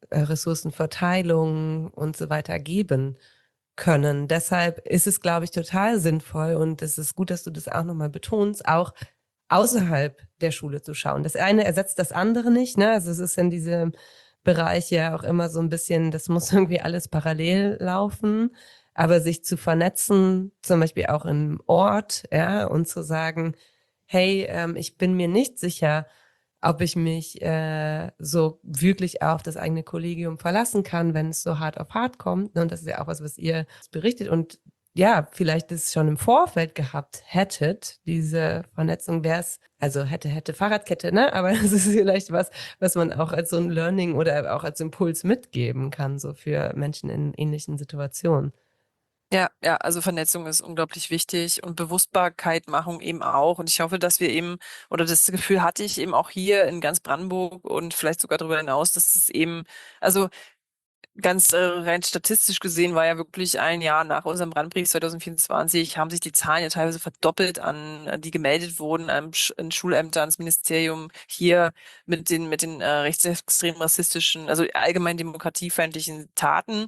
Ressourcenverteilung und so weiter geben können. Deshalb ist es, glaube ich, total sinnvoll und es ist gut, dass du das auch nochmal betonst, auch außerhalb der Schule zu schauen. Das eine ersetzt das andere nicht, ne? Also es ist in diesem Bereich ja auch immer so ein bisschen, das muss irgendwie alles parallel laufen, aber sich zu vernetzen, zum Beispiel auch im Ort, ja, und zu sagen, hey, ich bin mir nicht sicher, ob ich mich so wirklich auf das eigene Kollegium verlassen kann, wenn es so hart auf hart kommt. Und das ist ja auch was ihr berichtet. Und ja, vielleicht das schon im Vorfeld gehabt hättet, diese Vernetzung, wäre es, also hätte Fahrradkette, ne? Aber das ist vielleicht was, was man auch als so ein Learning oder auch als Impuls mitgeben kann, so für Menschen in ähnlichen Situationen. Ja, ja, also Vernetzung ist unglaublich wichtig und Bewusstbarkeitmachung eben auch. Und ich hoffe, dass wir eben, oder das Gefühl hatte ich eben auch hier in ganz Brandenburg und vielleicht sogar darüber hinaus, dass es eben, also ganz rein statistisch gesehen war ja wirklich ein Jahr nach unserem Brandbrief 2024, haben sich die Zahlen ja teilweise verdoppelt die gemeldet wurden an Schulämter, ans Ministerium hier mit den rechtsextremen, rassistischen, also allgemein demokratiefeindlichen Taten.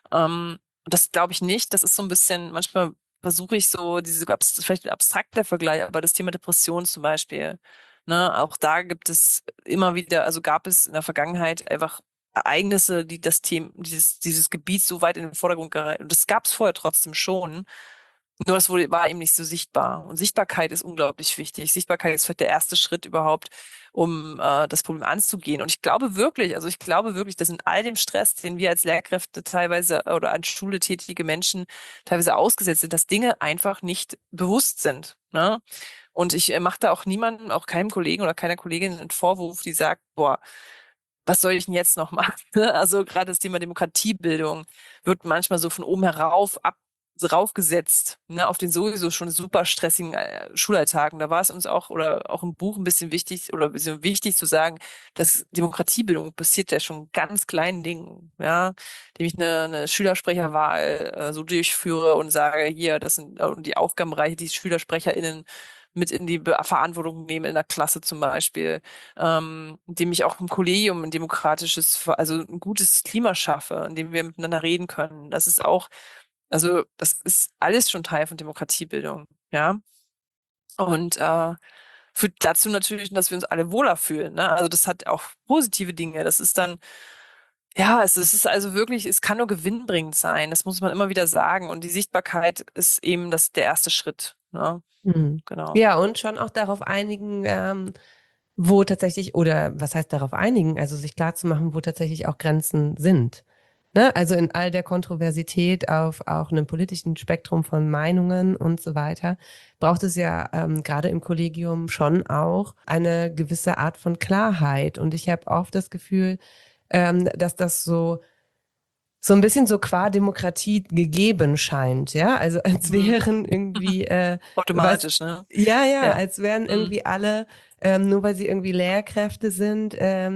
Das glaube ich nicht. Das ist so ein bisschen, manchmal versuche ich so, vielleicht ein abstrakter Vergleich, aber das Thema Depression zum Beispiel, ne, auch da gibt es immer wieder, also gab es in der Vergangenheit einfach Ereignisse, die das Thema, dieses Gebiet so weit in den Vordergrund gereiht. Und das gab es vorher trotzdem schon. Nur war eben nicht so sichtbar. Und Sichtbarkeit ist unglaublich wichtig. Sichtbarkeit ist vielleicht der erste Schritt überhaupt, um das Problem anzugehen. Und ich glaube wirklich, dass in all dem Stress, den wir als Lehrkräfte teilweise oder an Schule tätige Menschen teilweise ausgesetzt sind, dass Dinge einfach nicht bewusst sind. Ne? Und ich mache da auch niemandem, auch keinem Kollegen oder keiner Kollegin einen Vorwurf, die sagt, boah, was soll ich denn jetzt noch machen? Also gerade das Thema Demokratiebildung wird manchmal so von oben herauf raufgesetzt, ne, auf den sowieso schon super stressigen Schulalltag. Und da war es uns auch oder auch im Buch ein bisschen wichtig oder ein bisschen wichtig zu sagen, dass Demokratiebildung passiert ja schon ganz kleinen Dingen, ja, indem ich eine Schülersprecherwahl so durchführe und sage, hier, das sind die Aufgabenbereiche, die SchülersprecherInnen mit in die Verantwortung nehmen in der Klasse zum Beispiel, indem ich auch im Kollegium ein demokratisches, also ein gutes Klima schaffe, in dem wir miteinander reden können. Das ist auch, also das ist alles schon Teil von Demokratiebildung, ja. Und führt dazu natürlich, dass wir uns alle wohler fühlen. Ne? Also das hat auch positive Dinge. Das ist dann, ja, es ist also wirklich, es kann nur gewinnbringend sein. Das muss man immer wieder sagen. Und die Sichtbarkeit ist eben der erste Schritt. Ne? Mhm. Genau. Ja, und schon auch darauf einigen, wo tatsächlich, oder was heißt darauf einigen, also sich klarzumachen, wo tatsächlich auch Grenzen sind. Ne? Also in all der Kontroversität auf auch einem politischen Spektrum von Meinungen und so weiter, braucht es ja gerade im Kollegium schon auch eine gewisse Art von Klarheit. Und ich habe oft das Gefühl, dass das so ein bisschen so qua Demokratie gegeben scheint, ja, also als Mhm. wären irgendwie was, Automatisch, ne? ja, ja, Ja. als wären Mhm. irgendwie alle nur weil sie irgendwie Lehrkräfte sind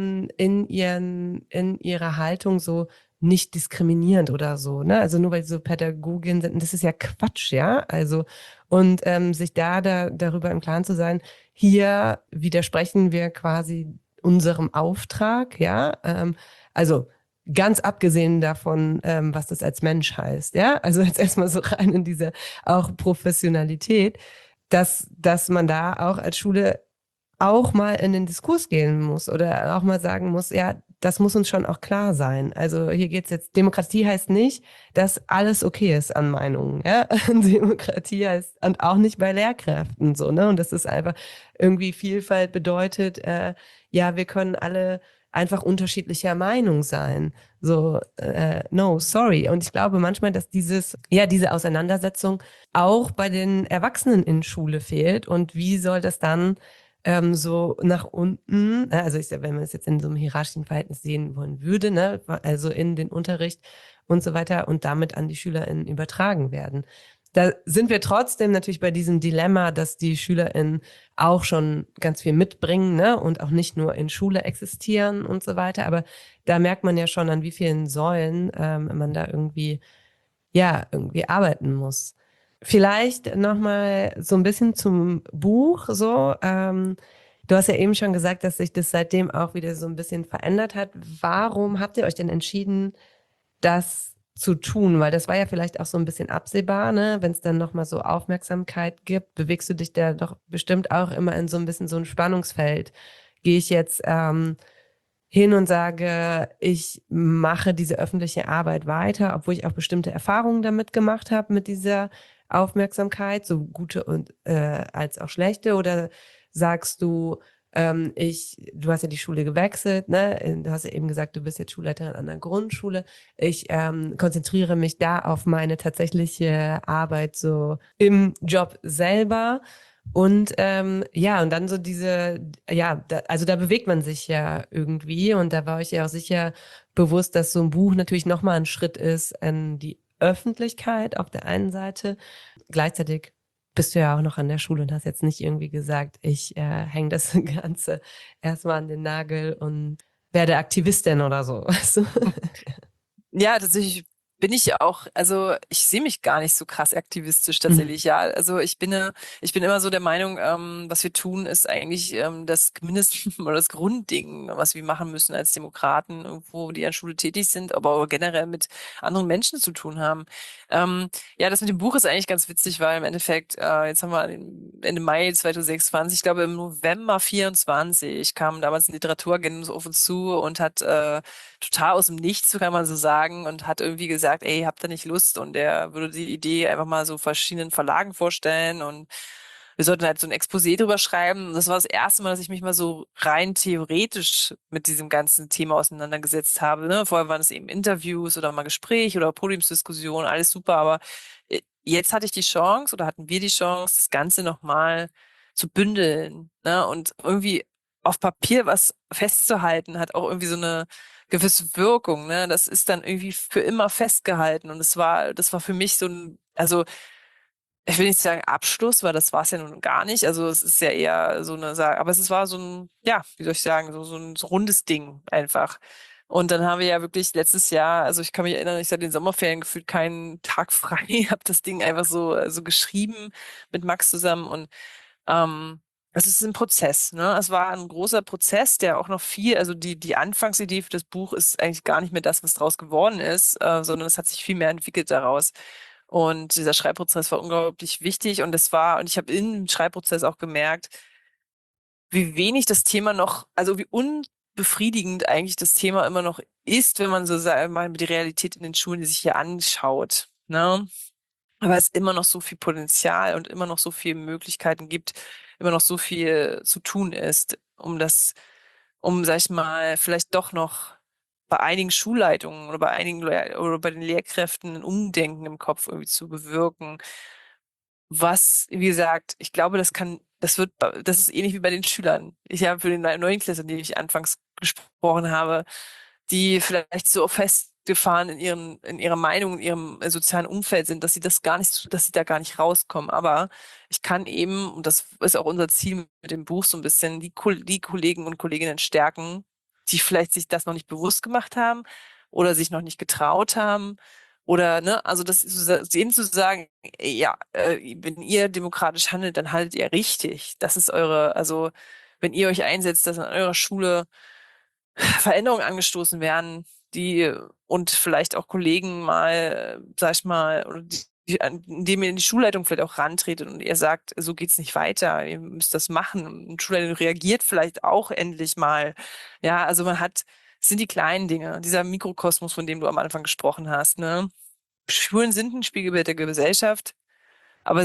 in ihrer Haltung so nicht diskriminierend oder so, ne? Also nur weil sie so Pädagogin sind, und das ist ja Quatsch, ja, also und sich darüber im Klaren zu sein, hier widersprechen wir quasi unserem Auftrag, ja, also ganz abgesehen davon, was das als Mensch heißt, ja, also jetzt erstmal so rein in diese auch Professionalität, dass man da auch als Schule auch mal in den Diskurs gehen muss oder auch mal sagen muss, ja, das muss uns schon auch klar sein. Also hier geht's jetzt, Demokratie heißt nicht, dass alles okay ist an Meinungen, ja. Demokratie heißt, und auch nicht bei Lehrkräften so, ne? Und das ist einfach irgendwie Vielfalt bedeutet, ja, wir können alle einfach unterschiedlicher Meinung sein. So, no, sorry. Und ich glaube manchmal, dass diese Auseinandersetzung auch bei den Erwachsenen in Schule fehlt. Und wie soll das dann so nach unten, also wenn man es jetzt in so einem hierarchischen Verhältnis sehen wollen würde, ne, also in den Unterricht und so weiter und damit an die SchülerInnen übertragen werden. Da sind wir trotzdem natürlich bei diesem Dilemma, dass die SchülerInnen auch schon ganz viel mitbringen, ne, und auch nicht nur in Schule existieren und so weiter. Aber da merkt man ja schon, an wie vielen Säulen man da irgendwie arbeiten muss. Vielleicht nochmal so ein bisschen zum Buch so. Du hast ja eben schon gesagt, dass sich das seitdem auch wieder so ein bisschen verändert hat. Warum habt ihr euch denn entschieden, das zu tun? Weil das war ja vielleicht auch so ein bisschen absehbar, ne? Wenn es dann nochmal so Aufmerksamkeit gibt, bewegst du dich da doch bestimmt auch immer in so ein bisschen so ein Spannungsfeld. Gehe ich jetzt hin und sage, ich mache diese öffentliche Arbeit weiter, obwohl ich auch bestimmte Erfahrungen damit gemacht habe, mit dieser Aufmerksamkeit, so gute und als auch schlechte? Oder sagst du, Du hast ja die Schule gewechselt, ne? Du hast ja eben gesagt, du bist jetzt Schulleiterin an der Grundschule. Ich konzentriere mich da auf meine tatsächliche Arbeit so im Job selber. Und ja, und dann so also da bewegt man sich ja irgendwie und da war ich ja auch sicher bewusst, dass so ein Buch natürlich nochmal ein Schritt ist an die Öffentlichkeit auf der einen Seite. Gleichzeitig bist du ja auch noch an der Schule und hast jetzt nicht irgendwie gesagt, ich hänge das Ganze erstmal an den Nagel und werde Aktivistin oder so. Weißt du? Ja, tatsächlich bin ich ja auch, also ich sehe mich gar nicht so krass aktivistisch Mhm. tatsächlich, ja. Also ich bin immer so der Meinung, was wir tun, ist eigentlich das Mindest oder das Grundding, was wir machen müssen als Demokraten, irgendwo, die an Schule tätig sind, aber auch generell mit anderen Menschen zu tun haben. Ähm, ja, das mit dem Buch ist eigentlich ganz witzig, weil im Endeffekt, jetzt haben wir Ende Mai 2026, ich glaube im November 24 kam damals ein Literaturagent auf uns zu und hat total aus dem Nichts, so kann man so sagen, und hat irgendwie gesagt, ey, habt ihr nicht Lust? Und er würde die Idee einfach mal so verschiedenen Verlagen vorstellen und wir sollten halt so ein Exposé drüber schreiben. Und das war das erste Mal, dass ich mich mal so rein theoretisch mit diesem ganzen Thema auseinandergesetzt habe. Ne? Vorher waren es eben Interviews oder mal Gespräche oder Podiumsdiskussionen, alles super, aber jetzt hatte ich die Chance oder hatten wir die Chance, das Ganze nochmal zu bündeln, ne? Und irgendwie auf Papier was festzuhalten, hat auch irgendwie so eine gewisse Wirkung, ne? Das ist dann irgendwie für immer festgehalten. Und das war für mich so ein, also ich will nicht sagen Abschluss, weil das war es ja nun gar nicht. Also es ist ja eher so eine Sache, aber es war so ein, ja, wie soll ich sagen, so ein so rundes Ding einfach. Und dann haben wir ja wirklich letztes Jahr, also ich kann mich erinnern, ich hatte in den Sommerferien gefühlt keinen Tag frei, habe das Ding einfach so geschrieben mit Max zusammen und ähm, es ist ein Prozess, ne? Es war ein großer Prozess, der auch noch viel, also die Anfangsidee für das Buch ist eigentlich gar nicht mehr das, was draus geworden ist, sondern es hat sich viel mehr entwickelt daraus. Und dieser Schreibprozess war unglaublich wichtig und ich habe im Schreibprozess auch gemerkt, wie wenig das Thema noch, also wie unbefriedigend eigentlich das Thema immer noch ist, wenn man so mal die Realität in den Schulen sich hier anschaut, ne? Aber es immer noch so viel Potenzial und immer noch so viele Möglichkeiten gibt, immer noch so viel zu tun ist, sag ich mal, vielleicht doch noch bei einigen Schulleitungen oder oder bei den Lehrkräften ein Umdenken im Kopf irgendwie zu bewirken. Was, wie gesagt, ich glaube, das ist ähnlich wie bei den Schülern. Ich habe für den neuen Klässler, die ich anfangs gesprochen habe, die vielleicht so festgefahren in ihrer Meinung, in ihrem sozialen Umfeld sind, dass sie das gar nicht, dass sie da gar nicht rauskommen. Aber ich kann eben, und das ist auch unser Ziel mit dem Buch so ein bisschen, die Kollegen und Kolleginnen stärken, die vielleicht sich das noch nicht bewusst gemacht haben oder sich noch nicht getraut haben. Oder, ne, also das ist denen zu sagen, ja, wenn ihr demokratisch handelt, dann handelt ihr richtig. Das ist also wenn ihr euch einsetzt, dass an eurer Schule Veränderungen angestoßen werden, die und vielleicht auch Kollegen mal, sag ich mal, oder indem ihr in die Schulleitung vielleicht auch rantretet und ihr sagt, so geht's nicht weiter, ihr müsst das machen. Und die Schulleitung reagiert vielleicht auch endlich mal. Ja, also es sind die kleinen Dinge, dieser Mikrokosmos, von dem du am Anfang gesprochen hast, ne? Schulen sind ein Spiegelbild der Gesellschaft, aber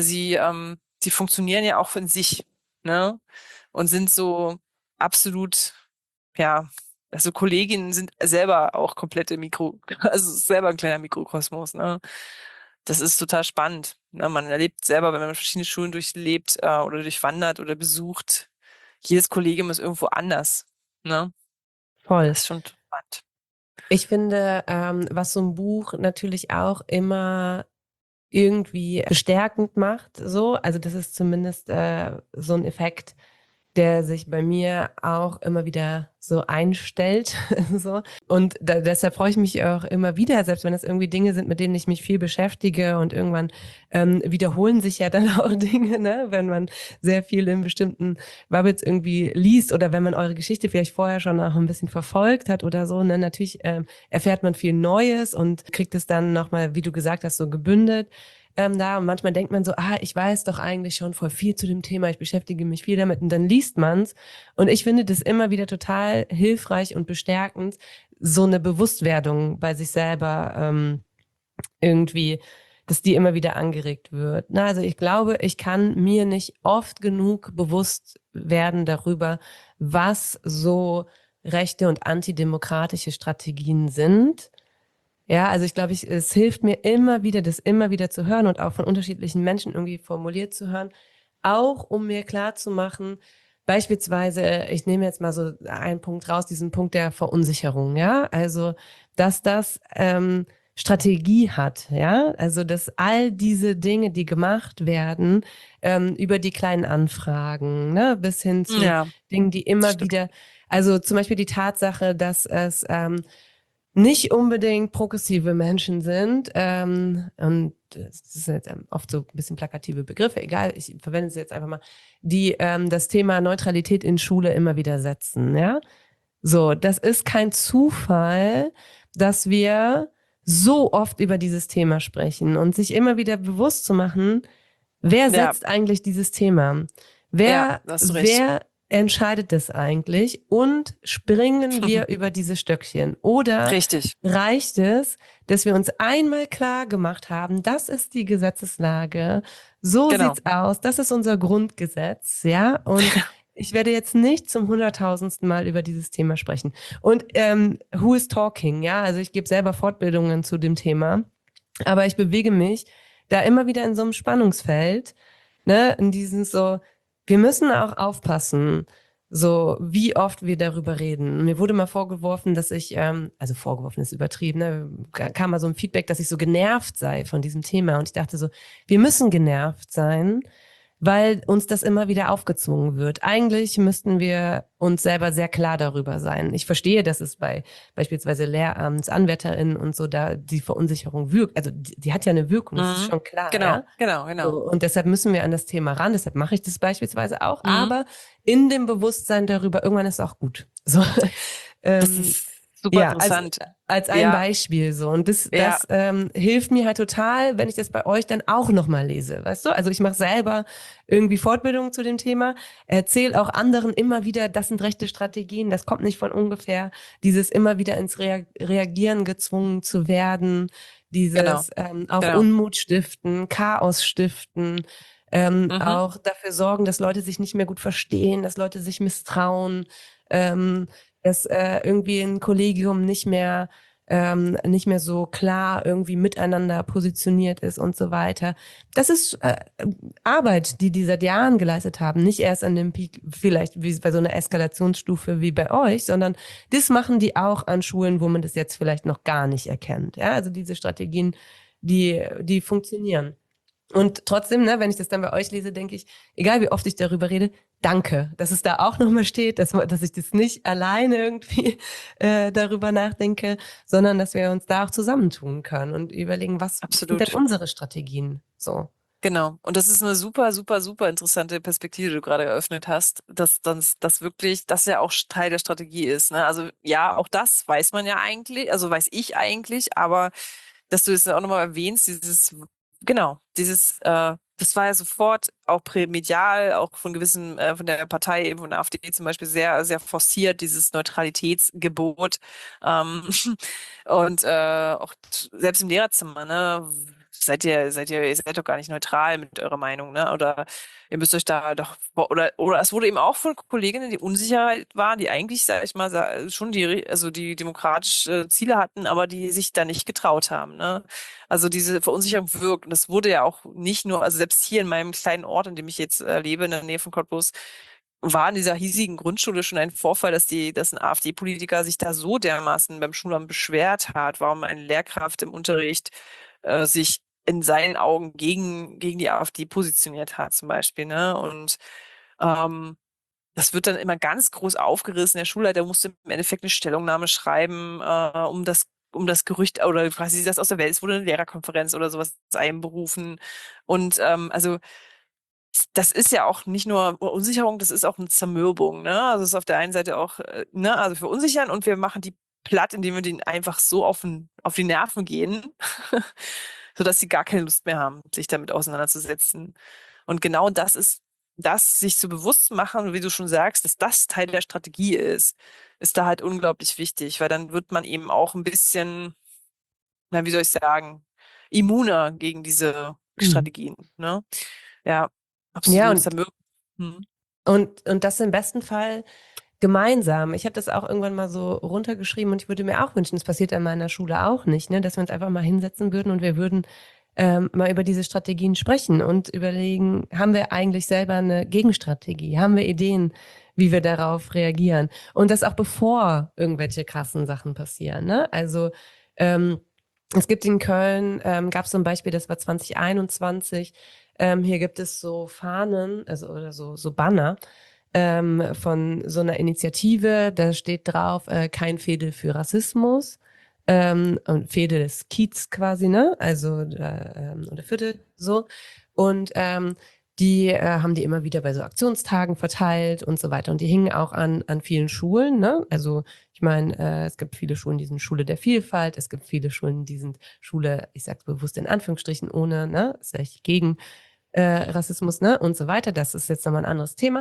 sie funktionieren ja auch von sich, ne? Und sind so absolut, ja, also Kolleginnen sind selber auch komplette also selber ein kleiner Mikrokosmos, ne? Das ist total spannend. Ne? Man erlebt selber, wenn man verschiedene Schulen durchlebt, oder durchwandert oder besucht, jedes Kollegium ist irgendwo anders, ne? Voll. Das ist schon spannend. Ich finde, was so ein Buch natürlich auch immer irgendwie bestärkend macht, so, also das ist zumindest so ein Effekt, der sich bei mir auch immer wieder so einstellt. So. Und deshalb freue ich mich auch immer wieder, selbst wenn es irgendwie Dinge sind, mit denen ich mich viel beschäftige und irgendwann wiederholen sich ja dann auch Dinge, ne? Wenn man sehr viel in bestimmten Bubbles irgendwie liest oder wenn man eure Geschichte vielleicht vorher schon auch ein bisschen verfolgt hat oder so, ne? Natürlich erfährt man viel Neues und kriegt es dann nochmal, wie du gesagt hast, so gebündelt da. Und manchmal denkt man so, ich weiß doch eigentlich schon voll viel zu dem Thema, ich beschäftige mich viel damit und dann liest man's. Und ich finde das immer wieder total hilfreich und bestärkend, so eine Bewusstwerdung bei sich selber irgendwie, dass die immer wieder angeregt wird. Na, also ich glaube, ich kann mir nicht oft genug bewusst werden darüber, was so rechte und antidemokratische Strategien sind. Ja, also ich glaube, es hilft mir immer wieder, das immer wieder zu hören und auch von unterschiedlichen Menschen irgendwie formuliert zu hören, auch um mir klar zu machen, beispielsweise, ich nehme jetzt mal so einen Punkt raus, diesen Punkt der Verunsicherung, ja, also dass das Strategie hat, ja, also dass all diese Dinge, die gemacht werden, über die kleinen Anfragen, ne, bis hin zu Ja, Dingen, die das immer stimmt. wieder, also zum Beispiel die Tatsache, dass es nicht unbedingt progressive Menschen sind. Und das sind jetzt oft so ein bisschen plakative Begriffe, egal, ich verwende sie jetzt einfach mal, die das Thema Neutralität in Schule immer wieder setzen. Ja, so, das ist kein Zufall, dass wir so oft über dieses Thema sprechen und sich immer wieder bewusst zu machen, wer Ja, setzt eigentlich dieses Thema? ja, Wer, da hast du recht. wer entscheidet das eigentlich? Und springen wir über diese Stöckchen? Oder Richtig, reicht es, dass wir uns einmal klar gemacht haben, das ist die Gesetzeslage, so genau. sieht's aus, das ist unser Grundgesetz, ja? Und ich werde jetzt nicht zum hunderttausendsten Mal über dieses Thema sprechen. Und who is talking? Ja, also ich gebe selber Fortbildungen zu dem Thema, aber ich bewege mich da immer wieder in so einem Spannungsfeld, ne, in diesem so, wir müssen auch aufpassen, so wie oft wir darüber reden. Mir wurde mal vorgeworfen, dass ich, also vorgeworfen ist übertrieben, ne, kam mal so ein Feedback, dass ich so genervt sei von diesem Thema. Und ich dachte so, wir müssen genervt sein, weil uns das immer wieder aufgezwungen wird. Eigentlich müssten wir uns selber sehr klar darüber sein. Ich verstehe, dass es bei beispielsweise Lehramtsanwärterinnen und so da die Verunsicherung wirkt. Also die hat ja eine Wirkung, das ist Mhm. schon klar, Genau, ja. genau, So, genau. und deshalb müssen wir an das Thema ran. Deshalb mache ich das beispielsweise auch. Mhm. Aber in dem Bewusstsein darüber, irgendwann ist es auch gut. So, Das ähm, ist super ja, interessant. als ein Ja, Beispiel so. Und ja, das hilft mir halt total, wenn ich das bei euch dann auch nochmal lese. Weißt du? Also ich mache selber irgendwie Fortbildungen zu dem Thema, erzähle auch anderen immer wieder, das sind rechte Strategien, das kommt nicht von ungefähr. Dieses immer wieder ins Reagieren gezwungen zu werden, genau, dieses auch genau. Unmut stiften, Chaos stiften, Mhm. auch dafür sorgen, dass Leute sich nicht mehr gut verstehen, dass Leute sich misstrauen. Ähm, dass irgendwie ein Kollegium nicht mehr so klar irgendwie miteinander positioniert ist und so weiter. Das ist Arbeit, die seit Jahren geleistet haben. Nicht erst an dem Peak, vielleicht wie bei so einer Eskalationsstufe wie bei euch, sondern das machen die auch an Schulen, wo man das jetzt vielleicht noch gar nicht erkennt. Ja, also diese Strategien, die funktionieren. Und trotzdem, ne, wenn ich das dann bei euch lese, denke ich, egal wie oft ich darüber rede, danke, dass es da auch nochmal steht, dass ich das nicht alleine irgendwie darüber nachdenke, sondern dass wir uns da auch zusammentun können und überlegen, was sind denn Absolut. unsere Strategien? So. Genau. Und das ist eine super, super, super interessante Perspektive, die du gerade eröffnet hast, dass das wirklich, das ja auch Teil der Strategie ist. Ne? Also ja, auch das weiß man ja eigentlich, also weiß ich eigentlich, aber dass du es auch nochmal erwähnst, genau, das war ja sofort auch medial, auch von gewissen, von der Partei, eben von der AfD zum Beispiel, sehr, sehr forciert, dieses Neutralitätsgebot. Ähm, und auch selbst im Lehrerzimmer, ne? Ihr seid doch gar nicht neutral mit eurer Meinung, ne? Oder ihr müsst euch da doch, oder es wurde eben auch von Kolleginnen, die Unsicherheit waren, die eigentlich, sag ich mal, schon also die demokratische Ziele hatten, aber die sich da nicht getraut haben, ne? Also diese Verunsicherung wirkt. Und das wurde ja auch nicht nur, also selbst hier in meinem kleinen Ort, in dem ich jetzt lebe, in der Nähe von Cottbus, war in dieser hiesigen Grundschule schon ein Vorfall, dass ein AfD-Politiker sich da so dermaßen beim Schulamt beschwert hat, warum eine Lehrkraft im Unterricht sich in seinen Augen gegen die AfD positioniert hat, zum Beispiel, ne? Und ähm, das wird dann immer ganz groß aufgerissen. Der Schulleiter musste im Endeffekt eine Stellungnahme schreiben, um das Gerücht oder quasi das aus der Welt. Es wurde eine Lehrerkonferenz oder sowas einberufen. Und also das ist ja auch nicht nur Verunsicherung, das ist auch eine Zermürbung, ne? Also es ist auf der einen Seite auch, ne, also verunsichern und wir machen die platt, indem wir denen einfach so auf die Nerven gehen, sodass sie gar keine Lust mehr haben, sich damit auseinanderzusetzen. Und genau das ist das, sich zu bewusst machen, wie du schon sagst, dass das Teil der Strategie ist da halt unglaublich wichtig, weil dann wird man eben auch ein bisschen, na, wie soll ich sagen, immuner gegen diese Hm. Strategien, ne? Ja, Ja, absolut. Hm. und das im besten Fall gemeinsam. Ich habe das auch irgendwann mal so runtergeschrieben und ich würde mir auch wünschen, es passiert an meiner Schule auch nicht, ne, dass wir uns einfach mal hinsetzen würden und wir würden mal über diese Strategien sprechen und überlegen, haben wir eigentlich selber eine Gegenstrategie? Haben wir Ideen, wie wir darauf reagieren? Und das auch bevor irgendwelche krassen Sachen passieren. Ne? Also es gibt in Köln, gab es so ein Beispiel, das war 2021. Hier gibt es so Fahnen, also oder so Banner von so einer Initiative. Da steht drauf, kein Fehde für Rassismus. Und Fehde des Kiez quasi, ne? Also oder Viertel so. Und die haben die immer wieder bei so Aktionstagen verteilt und so weiter. Und die hingen auch an vielen Schulen, ne? Also ich meine, es gibt viele Schulen, die sind Schule der Vielfalt, es gibt viele Schulen, die sind Schule, ich sag's bewusst in Anführungsstrichen, ohne, ne? Ist ja gegen Rassismus, ne? Und so weiter. Das ist jetzt nochmal ein anderes Thema.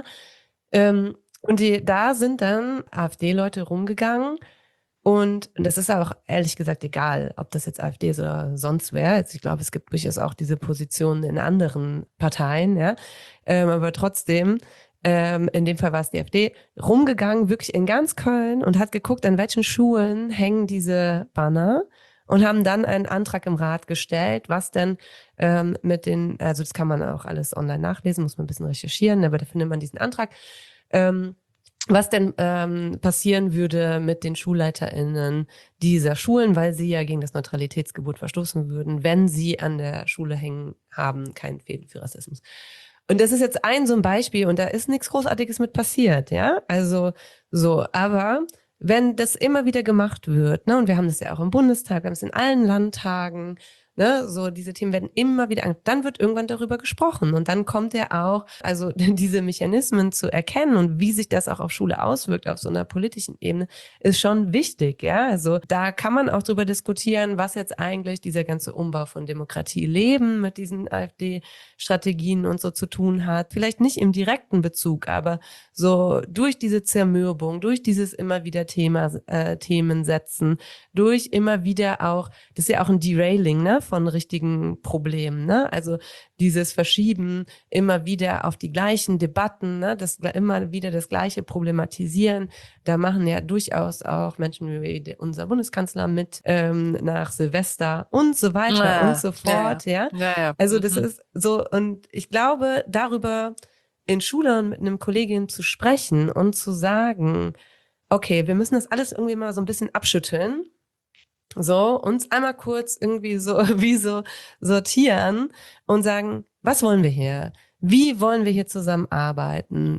Und da sind dann AfD-Leute rumgegangen und das ist auch ehrlich gesagt egal, ob das jetzt AfD ist oder sonst wer. Also ich glaube, es gibt durchaus auch diese Positionen in anderen Parteien, ja. Aber trotzdem, in dem Fall war es die AfD, rumgegangen, wirklich in ganz Köln und hat geguckt, an welchen Schulen hängen diese Banner und haben dann einen Antrag im Rat gestellt, was denn mit den, also das kann man auch alles online nachlesen, muss man ein bisschen recherchieren, aber da findet man diesen Antrag. Ähm, was denn passieren würde mit den SchulleiterInnen dieser Schulen, weil sie ja gegen das Neutralitätsgebot verstoßen würden, wenn sie an der Schule hängen haben, kein Fehlen für Rassismus. Und das ist jetzt so ein Beispiel und da ist nichts Großartiges mit passiert, ja? Also so, aber wenn das immer wieder gemacht wird, ne, und wir haben das ja auch im Bundestag, wir haben es in allen Landtagen, ne, so diese Themen werden immer wieder, dann wird irgendwann darüber gesprochen und dann kommt ja auch, also diese Mechanismen zu erkennen und wie sich das auch auf Schule auswirkt, auf so einer politischen Ebene, ist schon wichtig, ja. Also da kann man auch drüber diskutieren, was jetzt eigentlich dieser ganze Umbau von Demokratie leben mit diesen AfD-Strategien und so zu tun hat. Vielleicht nicht im direkten Bezug, aber so durch diese Zermürbung, durch dieses immer wieder Themen setzen, durch immer wieder auch, das ist ja auch ein Derailing, ne, von richtigen Problemen, ne? Also dieses Verschieben immer wieder auf die gleichen Debatten, ne, das immer wieder das gleiche Problematisieren. Da machen ja durchaus auch Menschen wie unser Bundeskanzler mit nach Silvester und so weiter und Ja, so ja, ja. fort, ja. Ja, ja. Also das Mhm. ist so, und ich glaube, darüber in Schule und mit einem Kollegium zu sprechen und zu sagen, okay, wir müssen das alles irgendwie mal so ein bisschen abschütteln, so uns einmal kurz irgendwie so wie so sortieren und sagen, was wollen wir hier? Wie wollen wir hier zusammenarbeiten?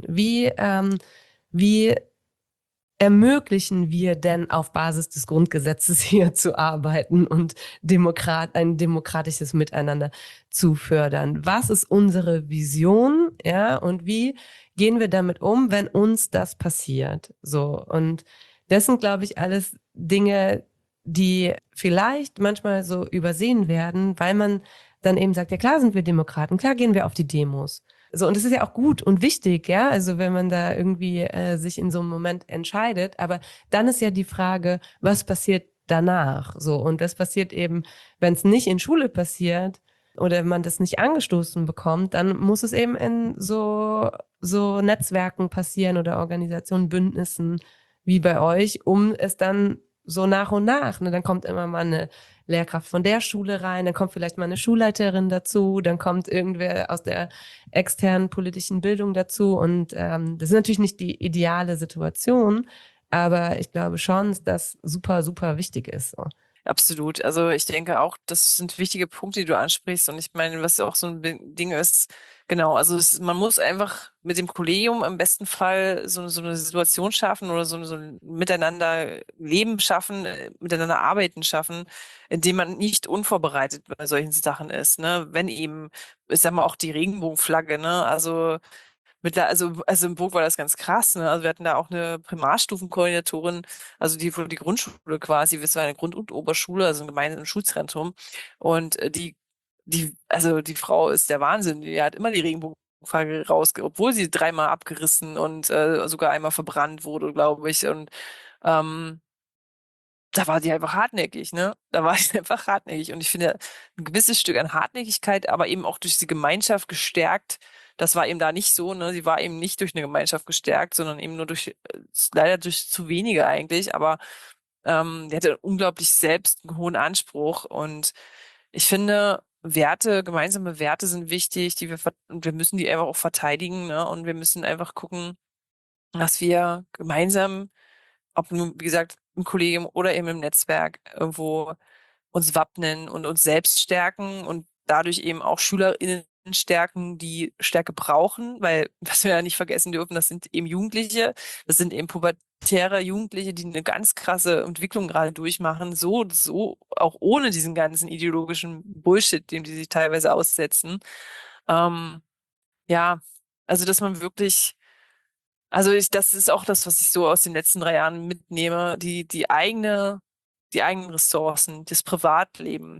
Wie ermöglichen wir denn auf Basis des Grundgesetzes hier zu arbeiten und ein demokratisches Miteinander zu fördern? Was ist unsere Vision? Ja, und wie gehen wir damit um, wenn uns das passiert? So. Und das sind, glaube ich, alles Dinge, die vielleicht manchmal so übersehen werden, weil man dann eben sagt, ja klar sind wir Demokraten, klar gehen wir auf die Demos. So, und das ist ja auch gut und wichtig, ja, also wenn man da irgendwie sich in so einem Moment entscheidet, aber dann ist ja die Frage, was passiert danach? So, und das passiert eben, wenn es nicht in Schule passiert oder man das nicht angestoßen bekommt, dann muss es eben in so Netzwerken passieren oder Organisationen, Bündnissen wie bei euch, um es dann so nach und nach, ne, dann kommt immer mal eine Lehrkraft von der Schule rein, dann kommt vielleicht mal eine Schulleiterin dazu, dann kommt irgendwer aus der externen politischen Bildung dazu. Und das ist natürlich nicht die ideale Situation, aber ich glaube schon, dass das super, super wichtig ist. So. Absolut. Also ich denke auch, das sind wichtige Punkte, die du ansprichst. Und ich meine, was auch so ein Ding ist, genau, also man muss einfach mit dem Kollegium im besten Fall so eine Situation schaffen oder so ein Miteinander Leben schaffen, miteinander Arbeiten schaffen, indem man nicht unvorbereitet bei solchen Sachen ist. Ne? Wenn eben, ich sag mal, auch die Regenbogenflagge, ne? Also im Burg war das ganz krass, ne? Also wir hatten da auch eine Primarstufenkoordinatorin, also die für die Grundschule quasi, das war eine Grund- und Oberschule, also ein gemeinsames Schulzentrum. Und also die Frau ist der Wahnsinn, die hat immer die Regenbogenflagge obwohl sie dreimal abgerissen und sogar einmal verbrannt wurde, glaube ich. Und ähm, da war die einfach hartnäckig, ne? Da war sie einfach hartnäckig. Und ich finde, ein gewisses Stück an Hartnäckigkeit, aber eben auch durch die Gemeinschaft gestärkt, Das war eben da nicht so, ne? Sie war eben nicht durch eine Gemeinschaft gestärkt, sondern eben nur leider durch zu wenige eigentlich, aber die hatte unglaublich selbst einen hohen Anspruch und ich finde, gemeinsame Werte sind wichtig, und wir müssen die einfach auch verteidigen, ne? Und wir müssen einfach gucken, dass wir gemeinsam, ob nun, wie gesagt, im Kollegium oder eben im Netzwerk irgendwo uns wappnen und uns selbst stärken und dadurch eben auch SchülerInnen stärken, die Stärke brauchen, weil, was wir ja nicht vergessen dürfen, das sind eben Jugendliche, das sind eben pubertäre Jugendliche, die eine ganz krasse Entwicklung gerade durchmachen, so auch ohne diesen ganzen ideologischen Bullshit, dem die sich teilweise aussetzen. Ähm, ja, also dass man wirklich das ist auch das, was ich so aus den letzten 3 Jahren mitnehme, die eigenen Ressourcen, das Privatleben,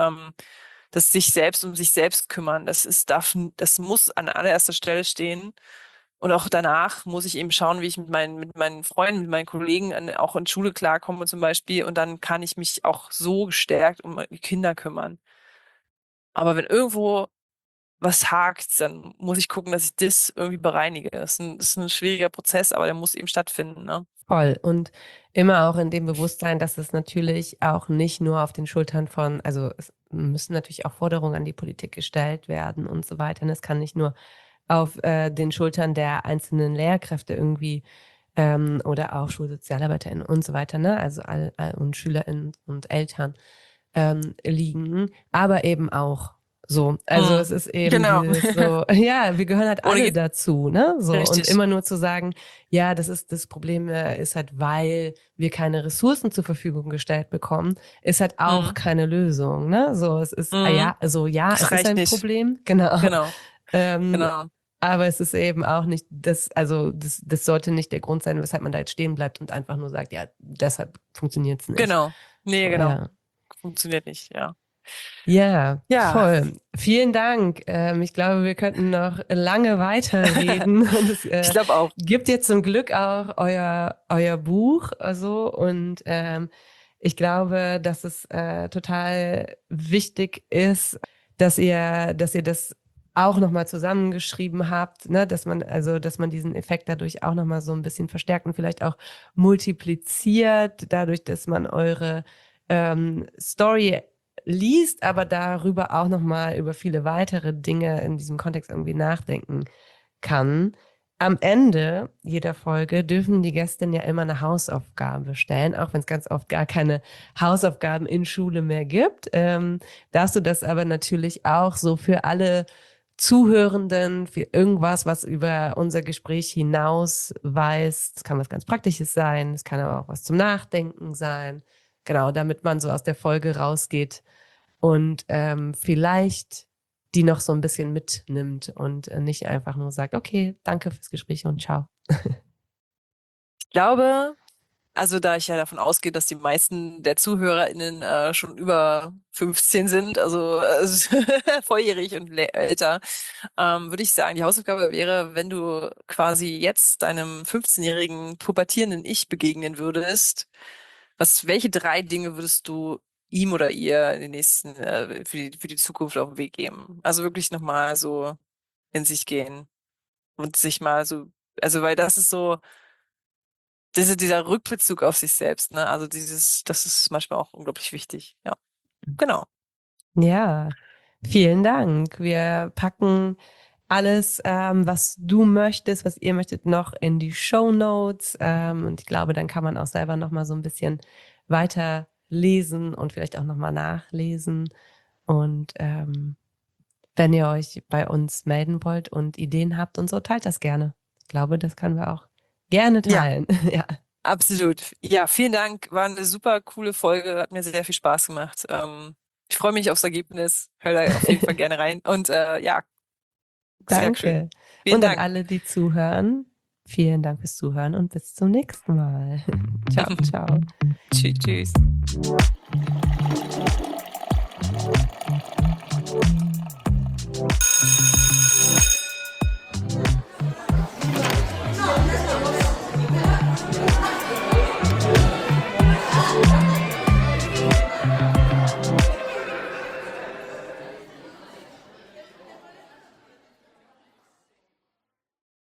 das sich selbst um sich selbst kümmern, das muss an allererster Stelle stehen. Und auch danach muss ich eben schauen, wie ich mit meinen Freunden, mit meinen Kollegen auch in Schule klarkomme zum Beispiel. Und dann kann ich mich auch so gestärkt um die Kinder kümmern. Aber wenn irgendwo was hakt, dann muss ich gucken, dass ich das irgendwie bereinige. Das ist ein schwieriger Prozess, aber der muss eben stattfinden, ne? Voll. Und immer auch in dem Bewusstsein, dass es natürlich auch nicht nur auf den Schultern also es müssen natürlich auch Forderungen an die Politik gestellt werden und so weiter. Und es kann nicht nur auf den Schultern der einzelnen Lehrkräfte irgendwie oder auch SchulsozialarbeiterInnen und so weiter, ne? Also all und SchülerInnen und Eltern liegen, aber eben auch so. Also Hm. es ist eben Genau. dieses so, ja, wir gehören halt Ohne alle geht dazu, ne? So. Und richtig. immer nur zu sagen, ja, das Problem ist halt, weil wir keine Ressourcen zur Verfügung gestellt bekommen, ist halt auch Hm. keine Lösung, ne? So, es ist, Hm. ja, Das es ist reicht ein nicht. Problem, genau. Genau. Ähm, Genau. aber es ist eben auch nicht das sollte nicht der Grund sein, weshalb man da jetzt stehen bleibt und einfach nur sagt, ja, deshalb funktioniert es nicht. Genau. Nee, So, genau. ja. Funktioniert nicht, ja. Ja, Ja, voll. Vielen Dank. Ich glaube, wir könnten noch lange weiterreden. Und es ich glaube auch. gibt jetzt zum Glück auch euer Buch, also und ich glaube, dass es total wichtig ist, dass ihr das auch nochmal zusammengeschrieben habt, ne, dass man diesen Effekt dadurch auch nochmal so ein bisschen verstärkt und vielleicht auch multipliziert, dadurch, dass man eure Story liest, aber darüber auch nochmal über viele weitere Dinge in diesem Kontext irgendwie nachdenken kann. Am Ende jeder Folge dürfen die Gästinnen ja immer eine Hausaufgabe stellen, auch wenn es ganz oft gar keine Hausaufgaben in Schule mehr gibt. Darfst du das aber natürlich auch so für alle Zuhörenden, für irgendwas, was über unser Gespräch hinaus weiß. Es kann was ganz Praktisches sein, es kann aber auch was zum Nachdenken sein. Genau, damit man so aus der Folge rausgeht und vielleicht die noch so ein bisschen mitnimmt und nicht einfach nur sagt, okay, danke fürs Gespräch und ciao. Ich glaube, also da ich ja davon ausgehe, dass die meisten der ZuhörerInnen schon über 15 sind, also volljährig und älter, würde ich sagen, die Hausaufgabe wäre, wenn du quasi jetzt deinem 15-jährigen pubertierenden Ich begegnen würdest, welche 3 Dinge würdest du ihm oder ihr in den nächsten, für die Zukunft auf den Weg geben? Also wirklich nochmal so in sich gehen und sich mal so, also weil das ist so, dieser Rückbezug auf sich selbst, ne? Also das ist manchmal auch unglaublich wichtig. Ja, genau. Ja, vielen Dank. Wir packen alles, was du möchtest, was ihr möchtet, noch in die Shownotes. Und ich glaube, dann kann man auch selber noch mal so ein bisschen weiter lesen und vielleicht auch noch mal nachlesen. Und wenn ihr euch bei uns melden wollt und Ideen habt und so, teilt das gerne. Ich glaube, das können wir auch gerne Ja, teilen. Ja, absolut. Ja, vielen Dank. War eine super coole Folge. Hat mir sehr viel Spaß gemacht. Ich freue mich aufs Ergebnis. Hör da auf jeden Fall gerne rein. Und ja, sehr schön. danke. Vielen Und an Dank. alle, die zuhören, vielen Dank fürs Zuhören und bis zum nächsten Mal. Ciao, ciao. Tschüss, tschüss.